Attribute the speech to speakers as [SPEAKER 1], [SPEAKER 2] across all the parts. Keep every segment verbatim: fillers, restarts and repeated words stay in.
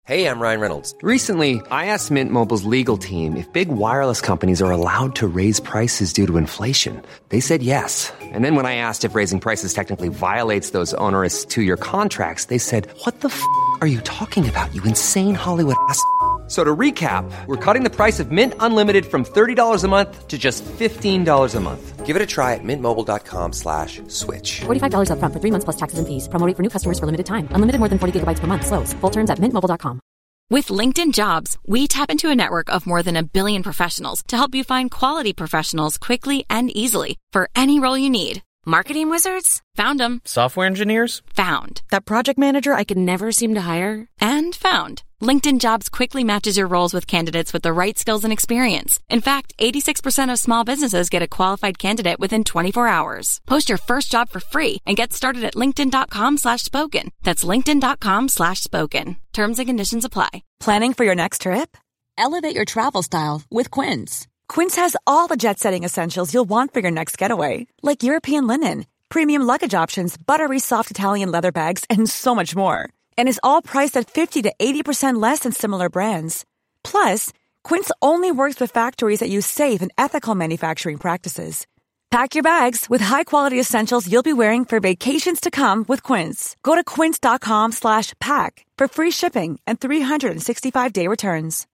[SPEAKER 1] Hey, I'm Ryan Reynolds.
[SPEAKER 2] Recently, I asked Mint Mobile's legal team if big wireless companies are allowed to raise prices due to inflation. They said yes. And then when I asked if raising prices technically violates those onerous two-year contracts, they said, what the f*** are you talking about, you insane Hollywood ass f- So to recap, we're cutting the price of Mint Unlimited from thirty dollars a month to just fifteen dollars a month.
[SPEAKER 1] Give it a try at mintmobile.com slash switch.
[SPEAKER 3] forty-five dollars up front for three months plus taxes and fees. Promo rate for new customers for limited time. Unlimited more than forty gigabytes per month. Slows full terms at mint mobile dot com.
[SPEAKER 4] With LinkedIn Jobs, we tap into a network of more than a billion professionals to help you find quality professionals quickly and easily for any role you need. Marketing wizards? Found them.
[SPEAKER 5] Software engineers?
[SPEAKER 4] Found. That project manager I could never seem to hire? And found. LinkedIn Jobs quickly matches your roles with candidates with the right skills and experience. In fact, eighty-six percent of small businesses get a qualified candidate within twenty-four hours. Post your first job for free and get started at linkedin.com slash spoken. That's linkedin.com slash spoken. Terms and conditions apply.
[SPEAKER 6] Planning for your next trip? Elevate your travel style with Quince. Quince has all the jet-setting essentials you'll want for your next getaway, like European linen, premium luggage options, buttery soft Italian leather bags, and so much more. And is all priced at fifty to eighty percent less than similar brands. Plus, Quince only works with factories that use safe and ethical manufacturing practices. Pack your bags with high-quality essentials you'll be wearing for vacations to come with Quince. Go to quince.com slash pack for free shipping and three sixty-five day returns.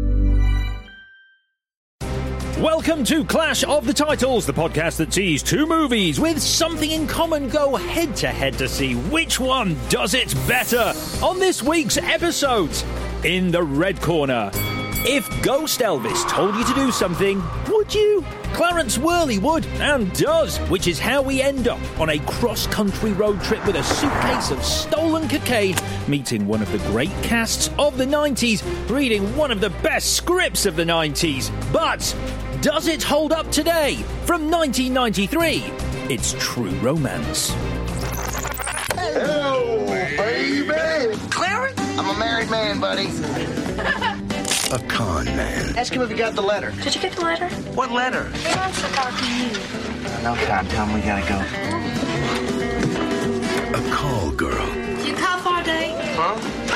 [SPEAKER 7] Welcome to Clash of the Titles, the podcast that sees two movies with something in common go head-to-head to see which one does it better. On this week's episode, in the red corner, if Ghost Elvis told you to do something, would you? Clarence Worley would, and does, which is how we end up on a cross-country road trip with a suitcase of stolen cocaine, meeting one of the great casts of the nineties, reading one of the best scripts of the nineties. But does it hold up today? From nineteen ninety-three, it's True Romance.
[SPEAKER 8] Hello, baby. Clarence? I'm a married man, buddy. A con man. Ask him if he got the letter.
[SPEAKER 9] Did you get the letter?
[SPEAKER 8] What letter?
[SPEAKER 9] He wants to talk to you.
[SPEAKER 8] No time. Tell him we gotta go. A call girl.
[SPEAKER 9] You call for a date?
[SPEAKER 8] Huh?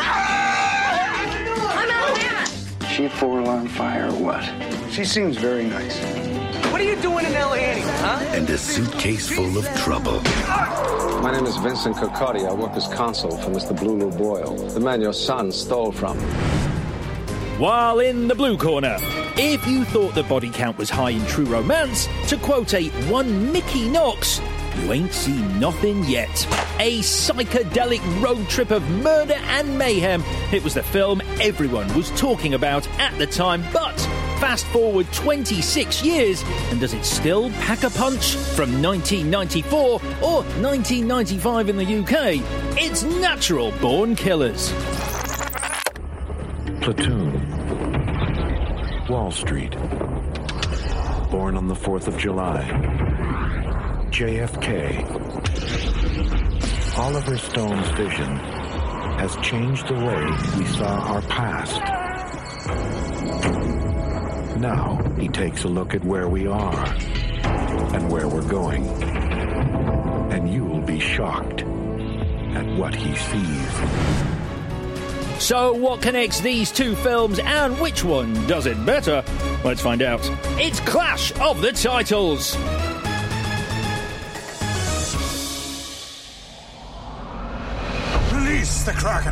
[SPEAKER 9] I'm out of that.
[SPEAKER 8] She a four-alarm fire or what? She seems very nice.
[SPEAKER 10] What are you doing in L A anyway, huh?
[SPEAKER 8] And a suitcase full of trouble.
[SPEAKER 11] My name is Vincent Cocotti. I work as consul for Mister Blue Boyle, the man your son stole from.
[SPEAKER 7] While in the blue corner, if you thought the body count was high in True Romance, to quote a one Mickey Knox, you ain't seen nothing yet. A psychedelic road trip of murder and mayhem. It was the film everyone was talking about at the time, but fast forward twenty-six years, and does it still pack a punch? From nineteen ninety-four or nineteen ninety-five in the U K, it's Natural Born Killers.
[SPEAKER 12] Platoon. Wall Street. Born on the fourth of July. J F K. Oliver Stone's vision has changed the way we saw our past. Now he takes a look at where we are and where we're going. And you will be shocked at what he sees.
[SPEAKER 7] So what connects these two films and which one does it better? Let's find out. It's Clash of the Titles.
[SPEAKER 13] Release the Kraken.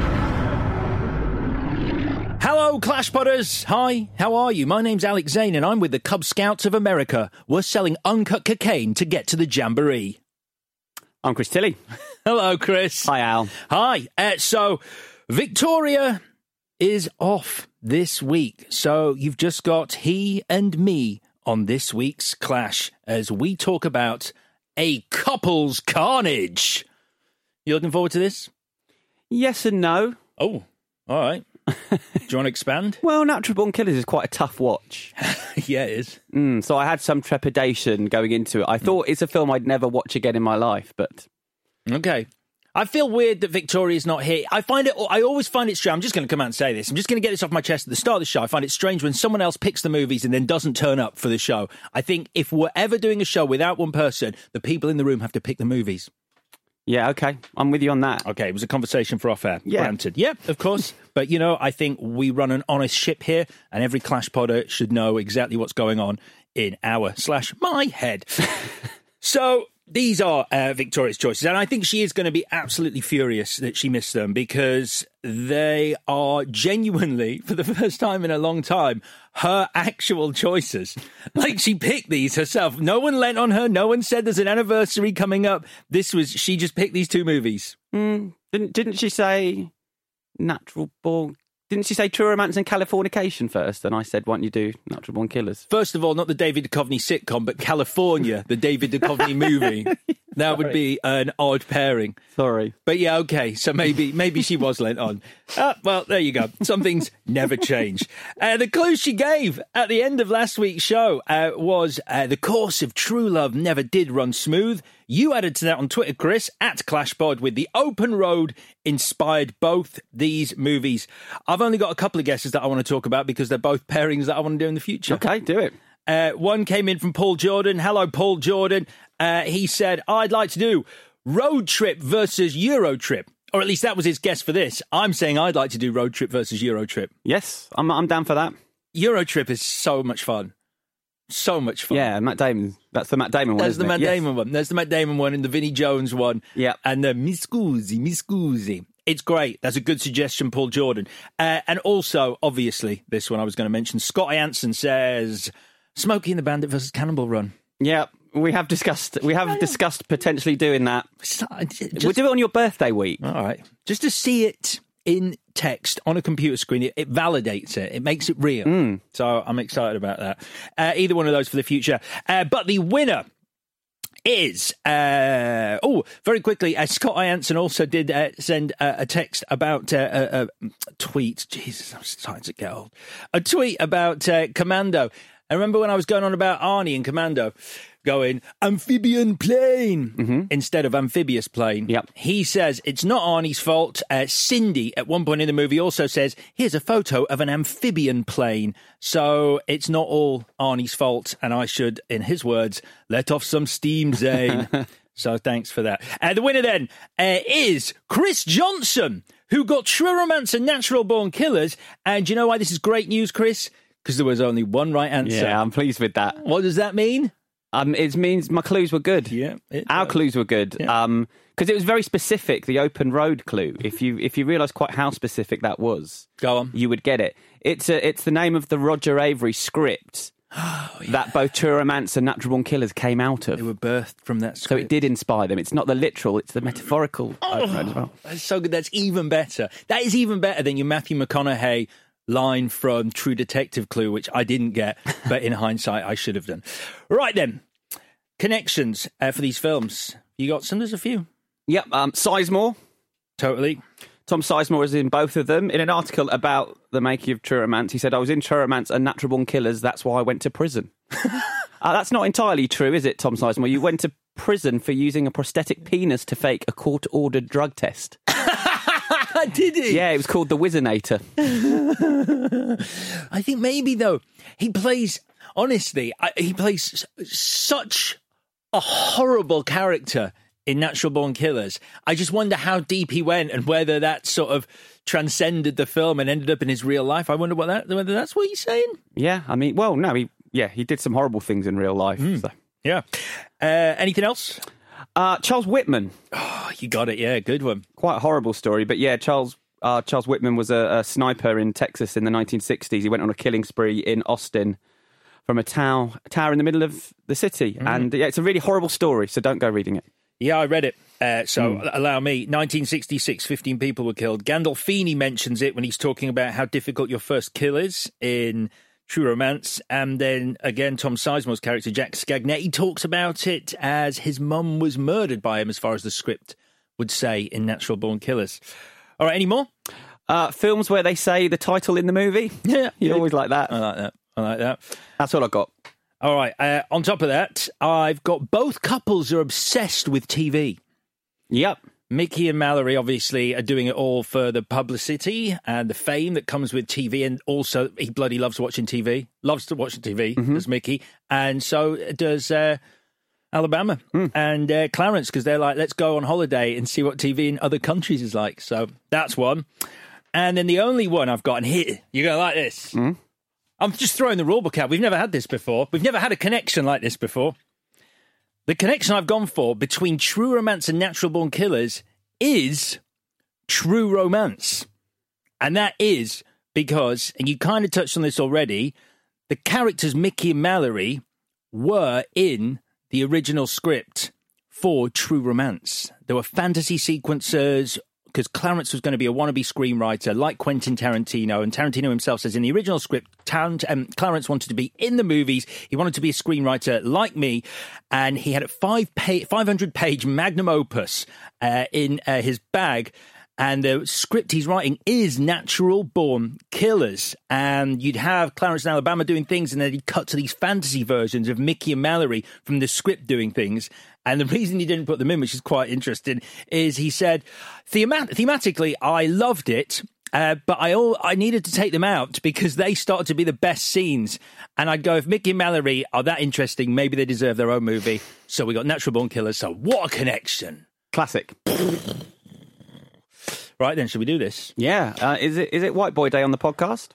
[SPEAKER 7] Hello, Clash Potters. Hi, how are you? My name's Alex Zane and I'm with the Cub Scouts of America. We're selling uncut cocaine to get to the Jamboree.
[SPEAKER 5] I'm Chris Tilley.
[SPEAKER 7] Hello, Chris.
[SPEAKER 5] Hi, Al.
[SPEAKER 7] Hi. Uh, so... Victoria is off this week, so you've just got he and me on this week's Clash as we talk about a couple's carnage. You looking forward to this?
[SPEAKER 5] Yes and no.
[SPEAKER 7] Oh, all right. Do you want to expand?
[SPEAKER 5] Well, Natural Born Killers is quite a tough watch.
[SPEAKER 7] Yeah, it is.
[SPEAKER 5] Mm, so I had some trepidation going into it. I thought mm. it's a film I'd never watch again in my life, but...
[SPEAKER 7] Okay. I feel weird that Victoria's not here. I find it, I always find it strange. I'm just going to come out and say this. I'm just going to get this off my chest at the start of the show. I find it strange when someone else picks the movies and then doesn't turn up for the show. I think if we're ever doing a show without one person, the people in the room have to pick the movies.
[SPEAKER 5] Yeah, okay. I'm with you on that.
[SPEAKER 7] Okay, it was a conversation for off-air.
[SPEAKER 5] Yeah.
[SPEAKER 7] Granted. Yeah, of course. But, you know, I think we run an honest ship here, and every Clash podder should know exactly what's going on in our slash my head. So these are uh, Victoria's choices, and I think she is going to be absolutely furious that she missed them because they are genuinely, for the first time in a long time, her actual choices. Like, she picked these herself. No one lent on her. No one said there's an anniversary coming up. This was, she just picked these two movies.
[SPEAKER 5] Mm, didn't didn't she say Natural Born? Didn't she say True Romance and Californication first? And I said, why don't you do Natural Born Killers?
[SPEAKER 7] First of all, not the David Duchovny sitcom, but California, the David Duchovny movie. That
[SPEAKER 5] Sorry.
[SPEAKER 7] would be an odd pairing.
[SPEAKER 5] Sorry.
[SPEAKER 7] But yeah, okay, so maybe maybe she was lent on. Uh, well, there you go. Some things never change. Uh, the clue she gave at the end of last week's show uh, was uh, the course of true love never did run smooth. You added to that on Twitter, Chris, at ClashPod, with the open road inspired both these movies. I've only got a couple of guesses that I want to talk about because they're both pairings that I want to do in the future.
[SPEAKER 5] Okay, do it.
[SPEAKER 7] Uh, one came in from Paul Jordan. Hello, Paul Jordan. Uh, he said, I'd like to do Road Trip versus Euro Trip. Or at least that was his guess for this. I'm saying I'd like to do Road Trip versus Euro Trip.
[SPEAKER 5] Yes, I'm I'm down for that.
[SPEAKER 7] Euro Trip is so much fun. So much fun.
[SPEAKER 5] Yeah, Matt Damon. That's the Matt Damon one,
[SPEAKER 7] That's
[SPEAKER 5] isn't
[SPEAKER 7] the
[SPEAKER 5] it?
[SPEAKER 7] Matt
[SPEAKER 5] Yes.
[SPEAKER 7] Damon one. There's the Matt Damon one and the Vinnie Jones one.
[SPEAKER 5] Yeah.
[SPEAKER 7] And the Mi Scusi, Mi Scusi. It's great. That's a good suggestion, Paul Jordan. Uh, and also, obviously, this one I was going to mention, Scott Jansen says, Smokey and the Bandit versus Cannonball Run.
[SPEAKER 5] Yeah, we have discussed we have discussed potentially doing that.
[SPEAKER 7] Just,
[SPEAKER 5] we'll do it on your birthday week.
[SPEAKER 7] All right. Just to see it in text on a computer screen, it, it validates it. It makes it real.
[SPEAKER 5] Mm.
[SPEAKER 7] So I'm excited about that. Uh, either one of those for the future. Uh, but the winner is, uh, oh, very quickly, uh, Scott Jansen also did uh, send uh, a text about uh, a, a tweet. Jesus, I'm starting to get old. A tweet about uh, Commando. I remember when I was going on about Arnie and Commando, going, amphibian plane,
[SPEAKER 5] mm-hmm.
[SPEAKER 7] instead of amphibious plane.
[SPEAKER 5] Yep.
[SPEAKER 7] He says it's not Arnie's fault. Uh, Cindy, at one point in the movie, also says, here's a photo of an amphibian plane. So it's not all Arnie's fault. And I should, in his words, let off some steam, Zane. So thanks for that. Uh, the winner then uh, is Chris Johnson, who got True Romance and Natural Born Killers. And do you know why this is great news, Chris? Because there was only one right answer.
[SPEAKER 5] Yeah, I'm pleased with that.
[SPEAKER 7] What does that mean?
[SPEAKER 5] Um, it means my clues were good.
[SPEAKER 7] Yeah,
[SPEAKER 5] our clues were good.
[SPEAKER 7] Yeah.
[SPEAKER 5] Um, because it was very specific. The open road clue. If you if you realise quite how specific that was,
[SPEAKER 7] go on.
[SPEAKER 5] You would get it. It's a, it's the name of the Roger Avery script
[SPEAKER 7] oh, yeah.
[SPEAKER 5] that both True Romance and Natural Born Killers came out of.
[SPEAKER 7] They were birthed from that script.
[SPEAKER 5] So it did inspire them. It's not the literal. It's the metaphorical
[SPEAKER 7] oh,
[SPEAKER 5] open road as well.
[SPEAKER 7] That's so good. That's even better. That is even better than your Matthew McConaughey line from True Detective clue, which I didn't get, but in hindsight, I should have done. Right then, connections uh, for these films. You got some? There's a few.
[SPEAKER 5] Yep. Um, Sizemore.
[SPEAKER 7] Totally.
[SPEAKER 5] Tom Sizemore is in both of them. In an article about the making of True Romance, he said, I was in True Romance and Natural Born Killers. That's why I went to prison. uh, that's not entirely true, is it, Tom Sizemore? You went to prison for using a prosthetic penis to fake a court-ordered drug test.
[SPEAKER 7] Did he?
[SPEAKER 5] Yeah, it was called The Wizinator.
[SPEAKER 7] I think maybe, though, he plays, honestly, I, he plays such a horrible character in Natural Born Killers. I just wonder how deep he went and whether that sort of transcended the film and ended up in his real life. I wonder what that, whether that's what he's saying.
[SPEAKER 5] Yeah, I mean, well, no, he, yeah, he did some horrible things in real life.
[SPEAKER 7] Mm.
[SPEAKER 5] So.
[SPEAKER 7] Yeah. Uh, anything else?
[SPEAKER 5] Uh, Charles Whitman.
[SPEAKER 7] Oh, you got it. Yeah, good one.
[SPEAKER 5] Quite a horrible story, but yeah, Charles uh, Charles Whitman was a, a sniper in Texas in the nineteen sixties. He went on a killing spree in Austin from a tower, tower in the middle of the city. Mm. And yeah, it's a really horrible story, so don't go reading it.
[SPEAKER 7] Yeah, I read it. Uh, so
[SPEAKER 5] Mm.
[SPEAKER 7] allow me. nineteen sixty-six, fifteen people were killed. Gandolfini mentions it when he's talking about how difficult your first kill is in True Romance. And then again, Tom Sizemore's character, Jack Scagnetti, talks about it as his mum was murdered by him, as far as the script would say in Natural Born Killers. All right, any more?
[SPEAKER 5] Uh, films where they say the title in the movie.
[SPEAKER 7] Yeah.
[SPEAKER 5] You always like that.
[SPEAKER 7] I like that. I like that.
[SPEAKER 5] That's all I got.
[SPEAKER 7] All right. Uh, on top of that, I've got both couples are obsessed with T V.
[SPEAKER 5] Yep.
[SPEAKER 7] Mickey and Mallory obviously are doing it all for the publicity and the fame that comes with T V. And also, he bloody loves watching T V. Loves to watch T V,
[SPEAKER 5] Mm-hmm.
[SPEAKER 7] does Mickey. And so does uh, Alabama, mm. and uh, Clarence, because they're like, let's go on holiday and see what T V in other countries is like. So that's one. And then the only one I've got, and here, you're going to like this.
[SPEAKER 5] Mm.
[SPEAKER 7] I'm just throwing the rule book out. We've never had this before. We've never had a connection like this before. The connection I've gone for between True Romance and Natural Born Killers is True Romance. And that is because, and you kind of touched on this already, the characters Mickey and Mallory were in the original script for True Romance. There were fantasy sequences, because Clarence was going to be a wannabe screenwriter like Quentin Tarantino, and Tarantino himself says in the original script, Tarant- um, Clarence wanted to be in the movies. He wanted to be a screenwriter like me, and he had a five pa- five hundred page magnum opus uh, in uh, his bag. And the script he's writing is Natural Born Killers. And you'd have Clarence in Alabama doing things, and then he'd cut to these fantasy versions of Mickey and Mallory from the script doing things. And the reason he didn't put them in, which is quite interesting, is he said, Themat- thematically, I loved it, uh, but I all, I needed to take them out because they started to be the best scenes. And I'd go, if Mickey and Mallory are that interesting, maybe they deserve their own movie. So we got Natural Born Killers. So what a connection.
[SPEAKER 5] Classic.
[SPEAKER 7] Right then, should we do this?
[SPEAKER 5] Yeah. Uh, is it is it White Boy Day on the podcast?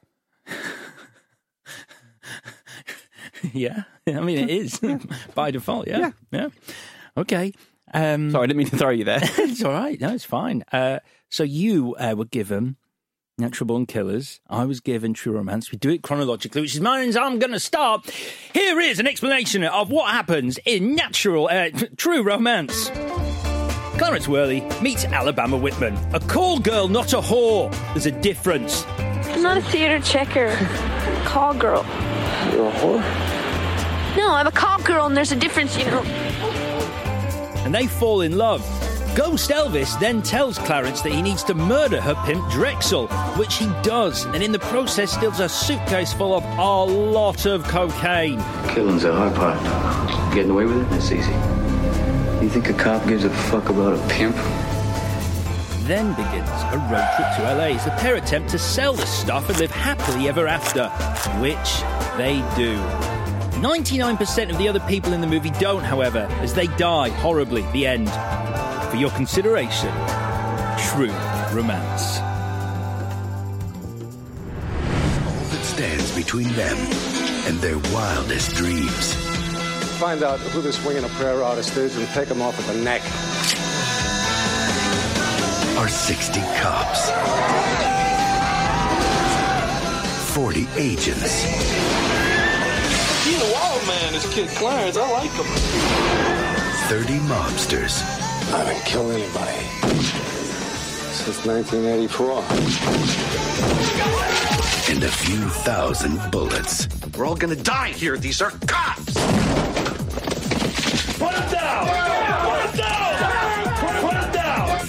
[SPEAKER 7] Yeah. I mean, it is by default. Yeah. Yeah. yeah. Okay. Um,
[SPEAKER 5] Sorry, I didn't mean to throw you there.
[SPEAKER 7] It's all right. No, it's fine. Uh, so you uh, were given Natural Born Killers. I was given True Romance. We do it chronologically, which means I'm going to start. Here is an explanation of what happens in Natural uh, True Romance. Clarence Worley meets Alabama Whitman. A call girl, not a whore. There's a difference.
[SPEAKER 9] I'm not a theater checker. Call girl.
[SPEAKER 11] You're a whore?
[SPEAKER 9] No, I'm a call girl, and there's a difference, you know.
[SPEAKER 7] And they fall in love. Ghost Elvis then tells Clarence that he needs to murder her pimp Drexel, which he does, and in the process steals a suitcase full of a lot of cocaine.
[SPEAKER 13] Killing's the hard part. Getting away with it, it's easy. You think a cop gives a fuck about a pimp?
[SPEAKER 7] Then begins a road trip to L A as the pair attempt to sell the stuff and live happily ever after, which they do. ninety-nine percent of the other people in the movie don't, however, as they die horribly at the end. For your consideration, True Romance.
[SPEAKER 14] All that stands between them and their wildest dreams.
[SPEAKER 11] Find out who this winging a prayer artist is and take him off at the neck.
[SPEAKER 14] Are sixty cops, forty agents.
[SPEAKER 15] He's a wild man, this kid Clarence. I like him.
[SPEAKER 14] thirty mobsters.
[SPEAKER 11] I haven't killed anybody since nineteen eighty-four.
[SPEAKER 14] And a few thousand bullets.
[SPEAKER 8] We're all gonna die here. These are cops.
[SPEAKER 7] Put him down! Put him down! Put him down!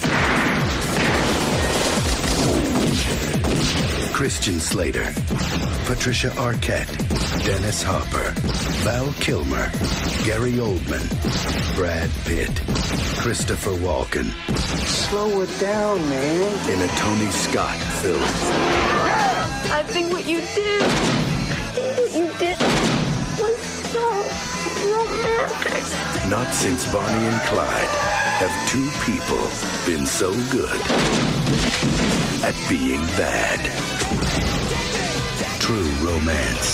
[SPEAKER 14] Christian Slater, Patricia Arquette, Dennis Hopper, Val Kilmer, Gary Oldman, Brad Pitt, Christopher Walken.
[SPEAKER 8] Slow it down, man.
[SPEAKER 14] In a Tony Scott film.
[SPEAKER 9] I think what you did, what you did was so romantic.
[SPEAKER 14] Not since Bonnie and Clyde have two people been so good at being bad. True Romance.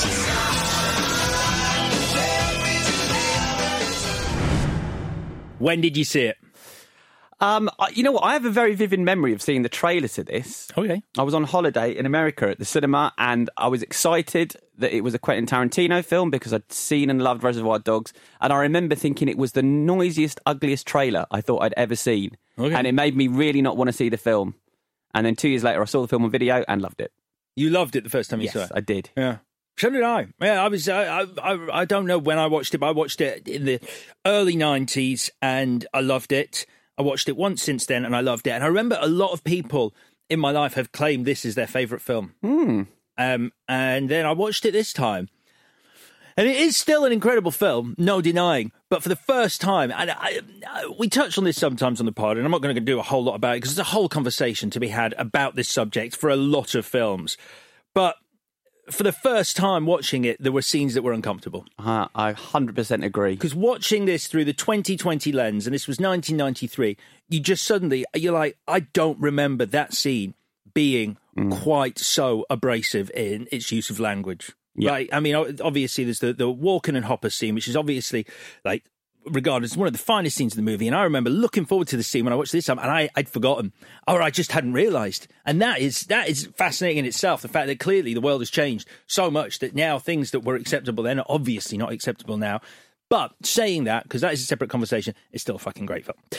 [SPEAKER 7] When did you see it?
[SPEAKER 5] Um, I- you know what? I have a very vivid memory of seeing the trailer to this.
[SPEAKER 7] Okay.
[SPEAKER 5] I was on holiday in America at the cinema, and I was excited that it was a Quentin Tarantino film because I'd seen and loved Reservoir Dogs, and I remember thinking it was the noisiest, ugliest trailer I thought I'd ever seen,
[SPEAKER 7] Okay.
[SPEAKER 5] and it made me really not want to see the film. And then two years later, I saw the film on video and loved it.
[SPEAKER 7] You loved it the first time you
[SPEAKER 5] Yes,
[SPEAKER 7] saw it?
[SPEAKER 5] I did.
[SPEAKER 7] Yeah. So did I. Yeah, I was. I, I. I don't know when I watched it, but I watched it in the early nineties, and I loved it. I watched it once since then, and I loved it. And I remember a lot of people in my life have claimed this is their favourite film.
[SPEAKER 5] Mm.
[SPEAKER 7] Um, and then I watched it this time, and it is still an incredible film, no denying. But for the first time, and I, I, we touch on this sometimes on the pod, and I'm not going to do a whole lot about it because there's a whole conversation to be had about this subject for a lot of films. But for the first time watching it, there were scenes that were uncomfortable.
[SPEAKER 5] Uh, I one hundred percent agree.
[SPEAKER 7] Because watching this through the twenty twenty lens, and this was nineteen ninety-three, you just suddenly, you're like, I don't remember that scene being mm. quite so abrasive in its use of language. Yeah. Right? I mean, obviously, there's the, the Walken and Hopper scene, which is obviously, like, regarded as one of the finest scenes in the movie. And I remember looking forward to the scene when I watched this time, and I, I'd forgotten, or I just hadn't realised. And that is that is fascinating in itself, the fact that clearly the world has changed so much that now things that were acceptable then are obviously not acceptable now. But saying that, because that is a separate conversation, it's still a fucking great film.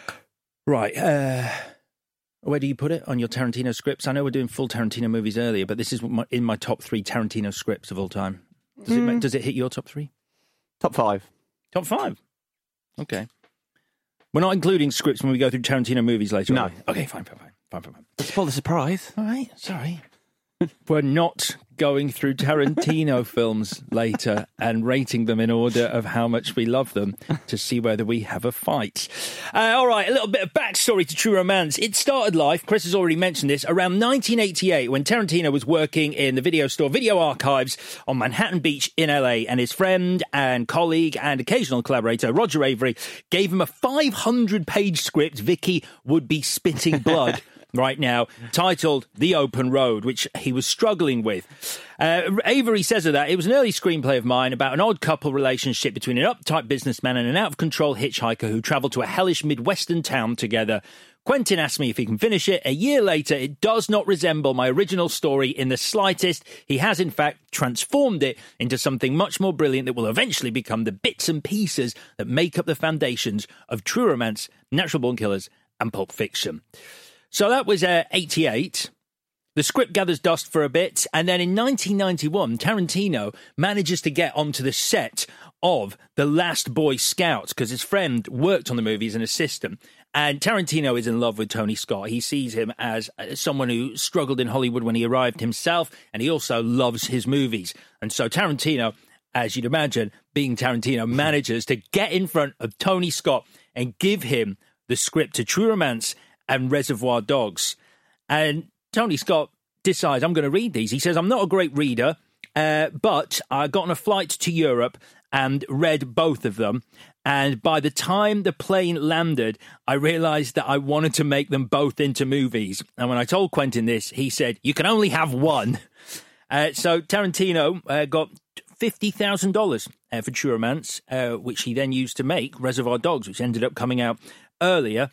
[SPEAKER 7] Right, uh, where do you put it on your Tarantino scripts? I know we're doing full Tarantino movies earlier, but this is my, in my top three Tarantino scripts of all time. Does, mm. it, does it hit your top three?
[SPEAKER 5] Top five.
[SPEAKER 7] Top five? Okay. We're not including scripts when we go through Tarantino movies later.
[SPEAKER 5] No.
[SPEAKER 7] On. Okay, fine, fine, fine, fine, fine, fine.
[SPEAKER 5] Spoil the surprise.
[SPEAKER 7] All right, sorry. We're not going through Tarantino films later and rating them in order of how much we love them to see whether we have a fight. Uh, all right, a little bit of backstory to True Romance. It started life, Chris has already mentioned this, around nineteen eighty-eight when Tarantino was working in the video store Video Archives on Manhattan Beach in L A, and his friend and colleague and occasional collaborator Roger Avery gave him a five hundred page script Vicky would be spitting blood right now, titled The Open Road, which he was struggling with. Uh, Avery says of that, it was an early screenplay of mine about an odd couple relationship between an uptight businessman and an out-of-control hitchhiker who travel to a hellish Midwestern town together. Quentin asked me if he can finish it. A year later, it does not resemble my original story in the slightest. He has, in fact, transformed it into something much more brilliant that will eventually become the bits and pieces that make up the foundations of True Romance, Natural Born Killers, and Pulp Fiction. So that was uh, eighty-eight. The script gathers dust for a bit, and then in nineteen ninety-one, Tarantino manages to get onto the set of The Last Boy Scout because his friend worked on the movie as an assistant. And Tarantino is in love with Tony Scott. He sees him as someone who struggled in Hollywood when he arrived himself, and he also loves his movies. And so Tarantino, as you'd imagine, being Tarantino, manages to get in front of Tony Scott and give him the script to True Romance and Reservoir Dogs. And Tony Scott decides, I'm going to read these. He says, I'm not a great reader, uh, but I got on a flight to Europe and read both of them. And by the time the plane landed, I realised that I wanted to make them both into movies. And when I told Quentin this, he said, you can only have one. Uh, so Tarantino uh, got fifty thousand dollars uh, for True Romance, uh, which he then used to make Reservoir Dogs, which ended up coming out earlier.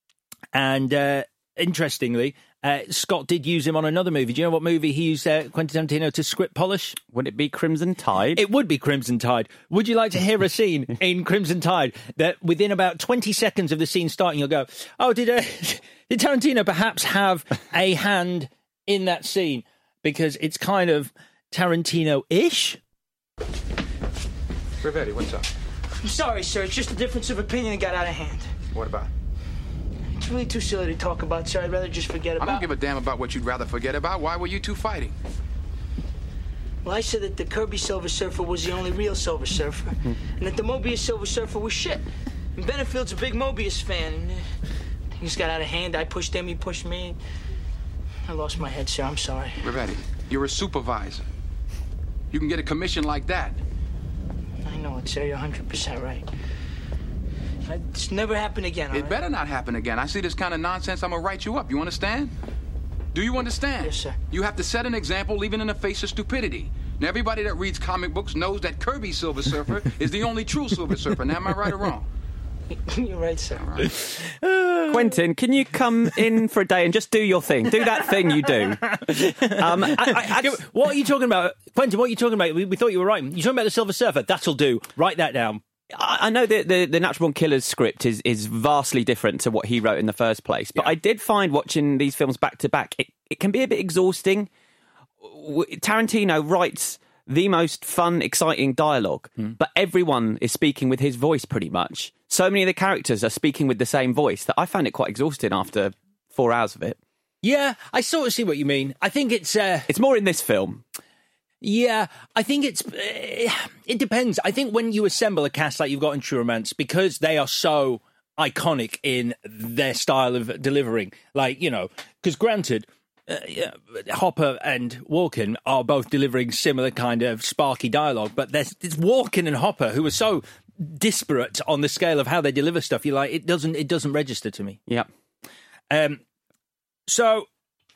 [SPEAKER 7] And uh, interestingly, uh, Scott did use him on another movie. Do you know what movie he used uh, Quentin Tarantino to script polish?
[SPEAKER 5] Would it be Crimson Tide?
[SPEAKER 7] It would be Crimson Tide. Would you like to hear a scene in Crimson Tide that within about twenty seconds of the scene starting, you'll go, oh, did, uh, did Tarantino perhaps have a hand in that scene? Because it's kind of Tarantino-ish.
[SPEAKER 16] Rivetti, what's up?
[SPEAKER 10] I'm sorry, sir. It's just a difference of opinion that got out of hand.
[SPEAKER 16] What about?
[SPEAKER 10] It's really too silly to talk about, sir. I'd rather just forget about it.
[SPEAKER 16] I don't give a damn about what you'd rather forget about. Why were you two fighting?
[SPEAKER 10] Well, I said that the Kirby Silver Surfer was the only real Silver Surfer, and that the Mobius Silver Surfer was shit. And Benefield's a big Mobius fan, and uh, things got out of hand. I pushed him, he pushed me. I lost my head, sir. I'm sorry.
[SPEAKER 16] Rivetti, you're a supervisor. You can get a commission like that.
[SPEAKER 10] I know it, sir. You're one hundred percent right. It's never happened again, all
[SPEAKER 16] It
[SPEAKER 10] right?
[SPEAKER 16] better not happen again. I see this kind of nonsense, I'm gonna write you up. You understand? Do you understand?
[SPEAKER 10] Yes, sir.
[SPEAKER 16] You have to set an example even in the face of stupidity. Now, everybody that reads comic books knows that Kirby Silver Surfer is the only true Silver Surfer. Now, am I right or wrong?
[SPEAKER 10] You're right, sir.
[SPEAKER 16] All right.
[SPEAKER 5] Quentin, can you come in for a day and just do your thing? Do that thing you do. Um, I, I, I,
[SPEAKER 7] what are you talking about? Quentin, what are you talking about? We, we thought you were right. You're talking about the Silver Surfer. That'll do. Write that down.
[SPEAKER 5] I know that the, the Natural Born Killers script is, is vastly different to what he wrote in the first place, but yeah. I did find watching these films back to back, it, it can be a bit exhausting. Tarantino writes the most fun, exciting dialogue, hmm. but everyone is speaking with his voice pretty much. So many of the characters are speaking with the same voice that I found it quite exhausting after four hours of it.
[SPEAKER 7] Yeah, I sort of see what you mean. I think it's... Uh...
[SPEAKER 5] It's more in this film.
[SPEAKER 7] Yeah, I think it's... Uh, it depends. I think when you assemble a cast like you've got in True Romance, because they are so iconic in their style of delivering, like, you know, because granted, Uh, yeah, Hopper and Walken are both delivering similar kind of sparky dialogue, but there's it's Walken and Hopper who are so disparate on the scale of how they deliver stuff. You're like, it doesn't it doesn't register to me.
[SPEAKER 5] Yeah.
[SPEAKER 7] Um. So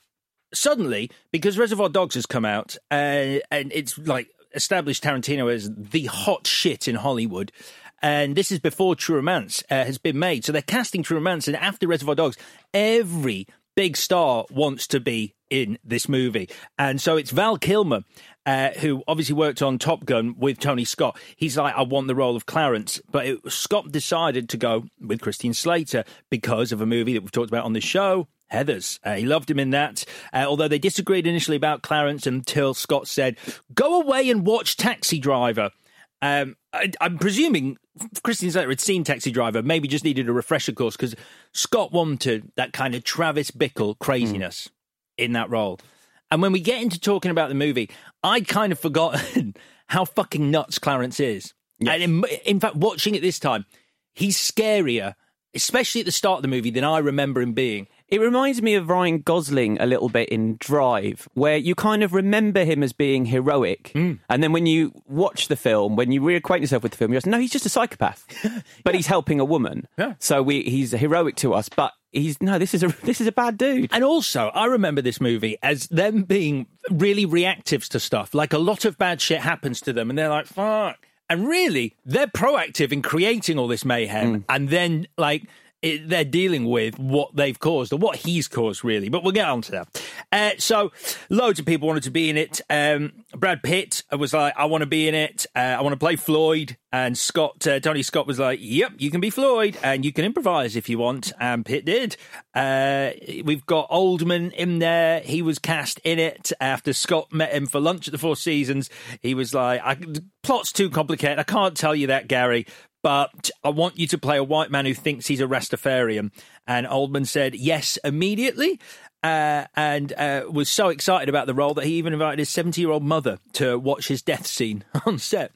[SPEAKER 7] suddenly, because Reservoir Dogs has come out, uh, and it's like established Tarantino as the hot shit in Hollywood. And this is before True Romance uh, has been made. So they're casting True Romance, and after Reservoir Dogs, every big star wants to be in this movie. And so it's Val Kilmer, uh, who obviously worked on Top Gun with Tony Scott. He's like, I want the role of Clarence. But it, Scott decided to go with Christian Slater because of a movie that we've talked about on the show, Heathers. Uh, he loved him in that, uh, although they disagreed initially about Clarence until Scott said, go away and watch Taxi Driver. Um, I, I'm presuming Christian Slater had seen Taxi Driver, maybe just needed a refresher course, because Scott wanted that kind of Travis Bickle craziness mm. in that role. And when we get into talking about the movie, I'd kind of forgotten how fucking nuts Clarence is. Yes. And in, in fact, watching it this time, he's scarier, especially at the start of the movie, than I remember him being.
[SPEAKER 5] It reminds me of Ryan Gosling a little bit in Drive, where you kind of remember him as being heroic. Mm. And then when you watch the film, when you reacquaint yourself with the film, you're like, no, he's just a psychopath. But yeah. he's helping a woman. Yeah. So we, he's heroic to us. But he's, no, this is a this is a bad dude.
[SPEAKER 7] And also, I remember this movie as them being really reactive to stuff. Like, a lot of bad shit happens to them, and they're like, fuck. And really, they're proactive in creating all this mayhem. Mm. And then, like... It, they're dealing with what they've caused, or what he's caused, really. But we'll get on to that. Uh, so, loads of people wanted to be in it. Um, Brad Pitt was like, I want to be in it. Uh, I want to play Floyd. And Scott, uh, Tony Scott was like, yep, you can be Floyd, and you can improvise if you want. And Pitt did. Uh, we've got Oldman in there. He was cast in it after Scott met him for lunch at the Four Seasons. He was like, I, the plot's too complicated. I can't tell you that, Gary. But I want you to play a white man who thinks he's a Rastafarian. And Oldman said yes immediately, uh, and uh, was so excited about the role that he even invited his seventy-year-old mother to watch his death scene on set.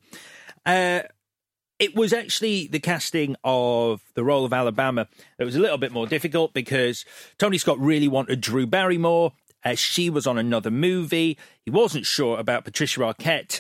[SPEAKER 7] Uh, it was actually the casting of the role of Alabama that was a little bit more difficult, because Tony Scott really wanted Drew Barrymore. Uh, she was on another movie. He wasn't sure about Patricia Arquette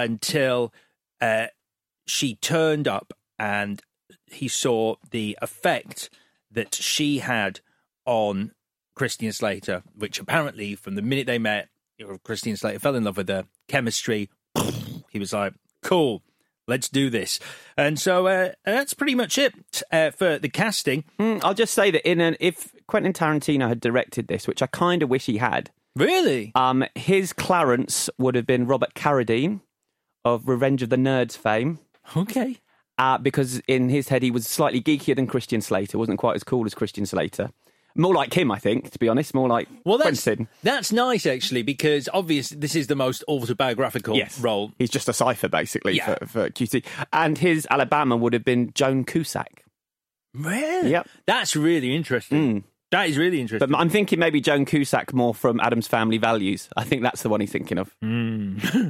[SPEAKER 7] until uh, she turned up, and he saw the effect that she had on Christian Slater, which apparently from the minute they met, you know, Christian Slater fell in love with her. Chemistry, he was like, cool, let's do this. And so uh, that's pretty much it uh, for the casting.
[SPEAKER 5] Mm, I'll just say that in an, if Quentin Tarantino had directed this, which I kind of wish he had.
[SPEAKER 7] Really?
[SPEAKER 5] Um, his Clarence would have been Robert Carradine of Revenge of the Nerds fame.
[SPEAKER 7] Okay.
[SPEAKER 5] Uh, because in his head, he was slightly geekier than Christian Slater, wasn't quite as cool as Christian Slater. More like him, I think, to be honest, more like
[SPEAKER 7] well, that's,
[SPEAKER 5] Quentin.
[SPEAKER 7] That's nice, actually, because obviously this is the most autobiographical
[SPEAKER 5] yes.
[SPEAKER 7] role.
[SPEAKER 5] He's just a cipher, basically,
[SPEAKER 7] yeah.
[SPEAKER 5] for, for Q T. And his Alabama would have been Joan Cusack.
[SPEAKER 7] Really?
[SPEAKER 5] Yep.
[SPEAKER 7] That's really interesting. Mm. That is really interesting.
[SPEAKER 5] But I'm thinking maybe Joan Cusack more from Addams Family Values. I think that's the one he's thinking of.
[SPEAKER 7] Mm.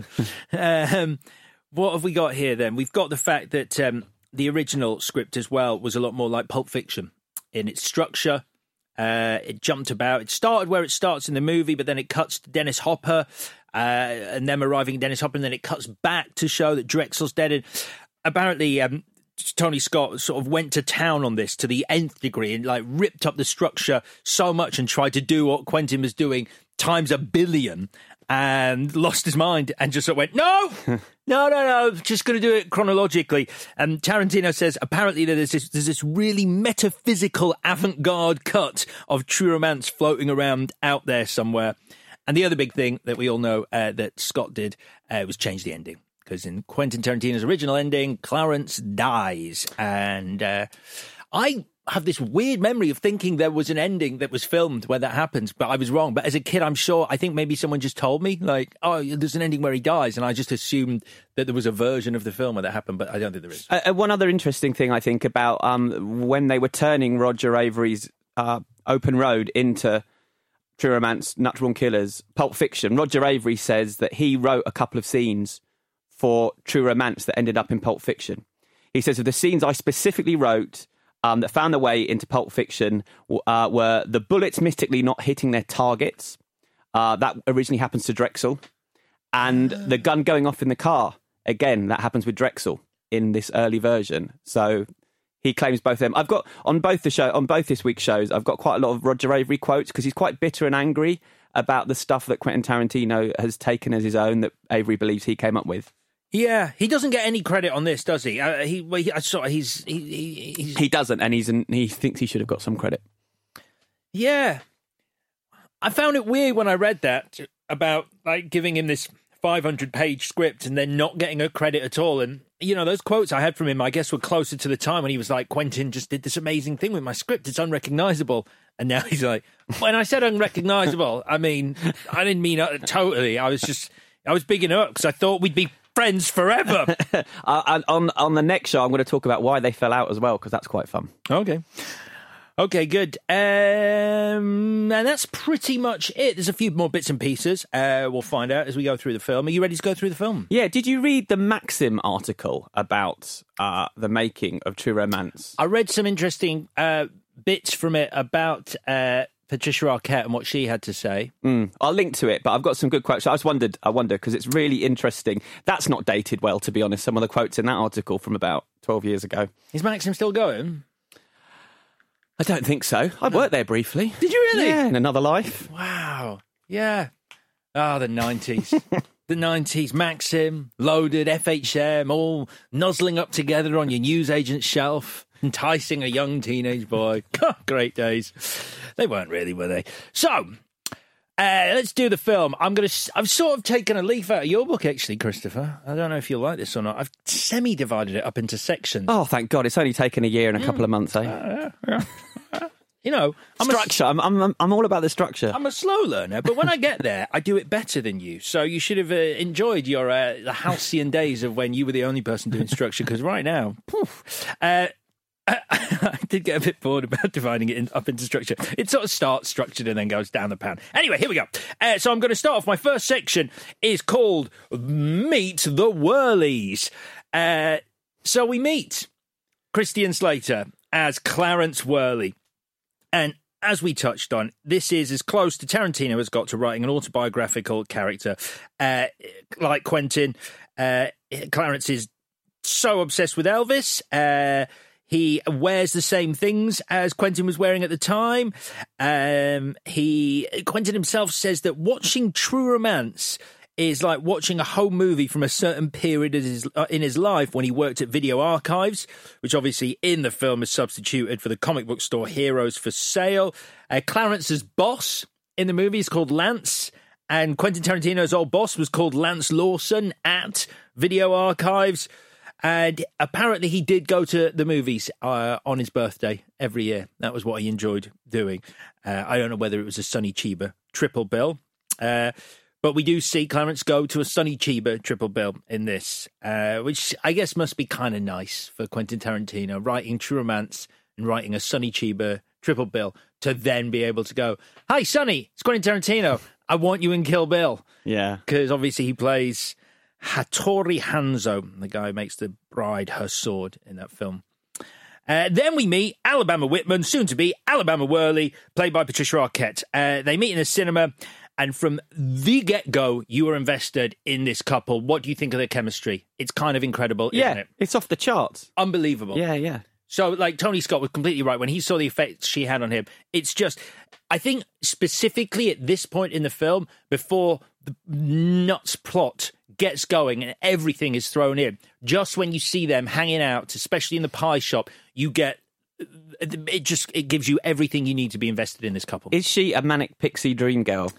[SPEAKER 7] um... What have we got here, then? We've got the fact that um, the original script as well was a lot more like Pulp Fiction in its structure. Uh, it jumped about. It started where it starts in the movie, but then it cuts to Dennis Hopper uh, and them arriving at Dennis Hopper, and then it cuts back to show that Drexel's dead. And apparently, um, Tony Scott sort of went to town on this to the nth degree and like ripped up the structure so much and tried to do what Quentin was doing times a billion, and lost his mind and just sort of went, no, no, no, no, just going to do it chronologically. And Tarantino says apparently there's this, there's this really metaphysical avant-garde cut of True Romance floating around out there somewhere. And the other big thing that we all know uh, that Scott did uh, was change the ending. Because in Quentin Tarantino's original ending, Clarence dies. And uh, I have this weird memory of thinking there was an ending that was filmed where that happens, but I was wrong. But as a kid, I'm sure, I think maybe someone just told me, like, oh, there's an ending where he dies, and I just assumed that there was a version of the film where that happened, but I don't think there is.
[SPEAKER 5] Uh, one other interesting thing, I think, about um, when they were turning Roger Avary's uh, Open Road into True Romance, Natural Born Killers, Pulp Fiction, Roger Avary says that he wrote a couple of scenes for True Romance that ended up in Pulp Fiction. He says, of the scenes I specifically wrote Um, that found their way into Pulp Fiction uh, were the bullets mystically not hitting their targets, Uh, that originally happens to Drexel. And the gun going off in the car, again, that happens with Drexel in this early version. So he claims both of them. I've got, on both the show, on both this week's shows, I've got quite a lot of Roger Avery quotes because he's quite bitter and angry about the stuff that Quentin Tarantino has taken as his own that Avery believes he came up with.
[SPEAKER 7] Yeah, he doesn't get any credit on this, does he? Uh, he, well, he I saw he's he, he he's...
[SPEAKER 5] he doesn't, and he's an, he thinks he should have got some credit.
[SPEAKER 7] Yeah, I found it weird when I read that about like giving him this five hundred page script and then not getting a credit at all. And you know, those quotes I had from him, I guess, were closer to the time when he was like, "Quentin just did this amazing thing with my script; it's unrecognizable." And now he's like, "When I said unrecognizable, I mean, I didn't mean uh, totally. I was just, I was bigging up because I thought we'd be friends forever."
[SPEAKER 5] uh, on on the next show, I'm going to talk about why they fell out as well, because that's quite fun.
[SPEAKER 7] Okay. Okay, good. Um, and that's pretty much it. There's a few more bits and pieces. Uh, we'll find out as we go through the film. Are you ready to go through the film?
[SPEAKER 5] Yeah. Did you read the Maxim article about uh, the making of True Romance?
[SPEAKER 7] I read some interesting uh, bits from it about uh, Patricia Arquette and what she had to say.
[SPEAKER 5] Mm, I'll link to it, but I've got some good quotes. I just wondered, I wonder, because it's really interesting. That's not dated well, to be honest, some of the quotes in that article from about twelve years ago.
[SPEAKER 7] Is Maxim still going?
[SPEAKER 5] I don't think so. I worked there briefly.
[SPEAKER 7] Did you really?
[SPEAKER 5] Yeah, in another life.
[SPEAKER 7] Wow. Yeah. Oh, the nineties. The nineties. Maxim, Loaded, F H M, all nuzzling up together on your newsagent's shelf, enticing a young teenage boy. Great days. They weren't really, were they? So, uh, let's do the film. I'm going to. I've sort of taken a leaf out of your book, actually, Christopher. I don't know if you'll like this or not. I've semi-divided it up into sections.
[SPEAKER 5] Oh, thank God! It's only taken a year and a couple mm. of months, eh?
[SPEAKER 7] Uh, yeah. You know, I'm
[SPEAKER 5] structure. A, I'm, I'm I'm all about the structure.
[SPEAKER 7] I'm a slow learner, but when I get there, I do it better than you. So you should have uh, enjoyed your uh, the halcyon days of when you were the only person doing structure. Because right now, poof, uh, I, I did get a bit bored about dividing it in, up into structure. It sort of starts structured and then goes down the pan. Anyway, here we go. Uh, so I'm going to start off. My first section is called Meet the Whirlies. Uh, so we meet Christian Slater as Clarence Worley. And as we touched on, this is as close to Tarantino has got to writing an autobiographical character. Uh, like Quentin, uh, Clarence is so obsessed with Elvis. Uh, he wears the same things as Quentin was wearing at the time. Um, he Quentin himself says that watching True Romance is like watching a home movie from a certain period in his, uh, in his life when he worked at Video Archives, which obviously in the film is substituted for the comic book store Heroes for Sale. Uh, Clarence's boss in the movie is called Lance, and Quentin Tarantino's old boss was called Lance Lawson at Video Archives. And apparently he did go to the movies uh, on his birthday every year. That was what he enjoyed doing. Uh, I don't know whether it was a Sonny Chiba triple bill. Uh But we do see Clarence go to a Sonny Chiba triple bill in this, uh, which I guess must be kind of nice for Quentin Tarantino, writing True Romance and writing a Sonny Chiba triple bill to then be able to go, "Hi, Sonny, it's Quentin Tarantino. I want you in Kill Bill."
[SPEAKER 5] Yeah.
[SPEAKER 7] Because obviously he plays Hattori Hanzo, the guy who makes the bride her sword in that film. Uh, then we meet Alabama Whitman, soon to be Alabama Worley, played by Patricia Arquette. Uh, they meet in a cinema. And from the get-go, you were invested in this couple. What do you think of their chemistry? It's kind of incredible,
[SPEAKER 5] yeah,
[SPEAKER 7] isn't it?
[SPEAKER 5] It's off the charts.
[SPEAKER 7] Unbelievable.
[SPEAKER 5] Yeah, yeah.
[SPEAKER 7] So, like, Tony Scott was completely right. When he saw the effect she had on him, it's just... I think specifically at this point in the film, before the nuts plot gets going and everything is thrown in, just when you see them hanging out, especially in the pie shop, you get... It just it gives you everything you need to be invested in this couple.
[SPEAKER 5] Is she a manic pixie dream girl?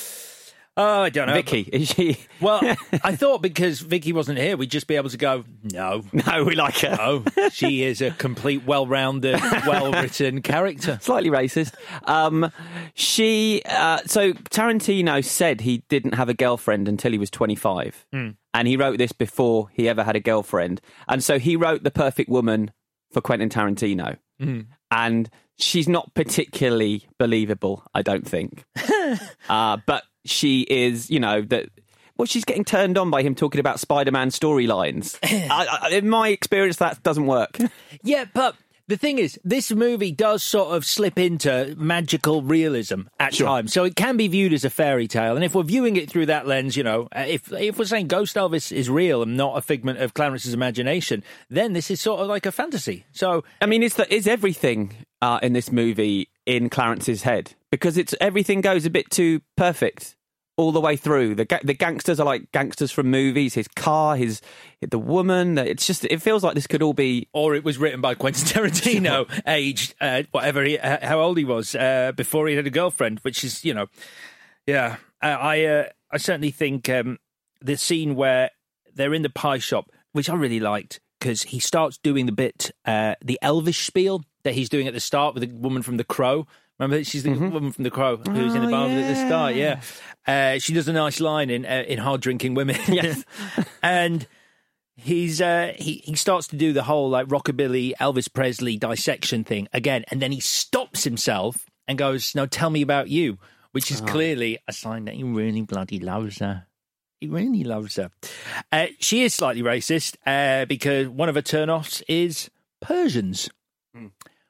[SPEAKER 7] Oh, I don't know.
[SPEAKER 5] Vicky, is she?
[SPEAKER 7] Well, I thought because Vicky wasn't here, we'd just be able to go, no.
[SPEAKER 5] No, we like her.
[SPEAKER 7] No, she is a complete, well-rounded, well-written character.
[SPEAKER 5] Slightly racist. Um, she, uh, so Tarantino said he didn't have a girlfriend until he was twenty-five.
[SPEAKER 7] Mm.
[SPEAKER 5] And he wrote this before he ever had a girlfriend. And so he wrote The Perfect Woman for Quentin Tarantino.
[SPEAKER 7] Mm.
[SPEAKER 5] And she's not particularly believable, I don't think. uh, but she is, you know, that. Well, she's getting turned on by him talking about Spider-Man storylines. I, I, in my experience, that doesn't work.
[SPEAKER 7] Yeah, but The thing is, this movie does sort of slip into magical realism at
[SPEAKER 5] Sure.
[SPEAKER 7] times, so it can be viewed as a fairy tale. And if we're viewing it through that lens, you know, uh, if if we're saying Ghost Elvis is real and not a figment of Clarence's imagination, then this is sort of like a fantasy. So,
[SPEAKER 5] I mean, is that is everything uh, in this movie in Clarence's head? Because it's everything goes a bit too perfect all the way through. The ga- the gangsters are like gangsters from movies. His car, his the woman. It's just it feels like this could all be.
[SPEAKER 7] Or it was written by Quentin Tarantino, aged uh, whatever he, uh, how old he was uh, before he had a girlfriend. Which is, you know, yeah. I I, uh, I certainly think um, the scene where they're in the pie shop, which I really liked, because he starts doing the bit, uh, the Elvish spiel that he's doing at the start with the woman from The Crow. Remember, she's the mm-hmm. woman from The Crow who's oh, in the bar yeah. at the start. Yeah, uh, she does a nice line in uh, in Hard Drinking Women. Yes, and he's uh, he he starts to do the whole like rockabilly Elvis Presley dissection thing again, and then he stops himself and goes, "Now tell me about you," which is oh. clearly a sign that he really bloody loves her. He really loves her. Uh, she is slightly racist uh, because one of her turn-offs is Persians, mm.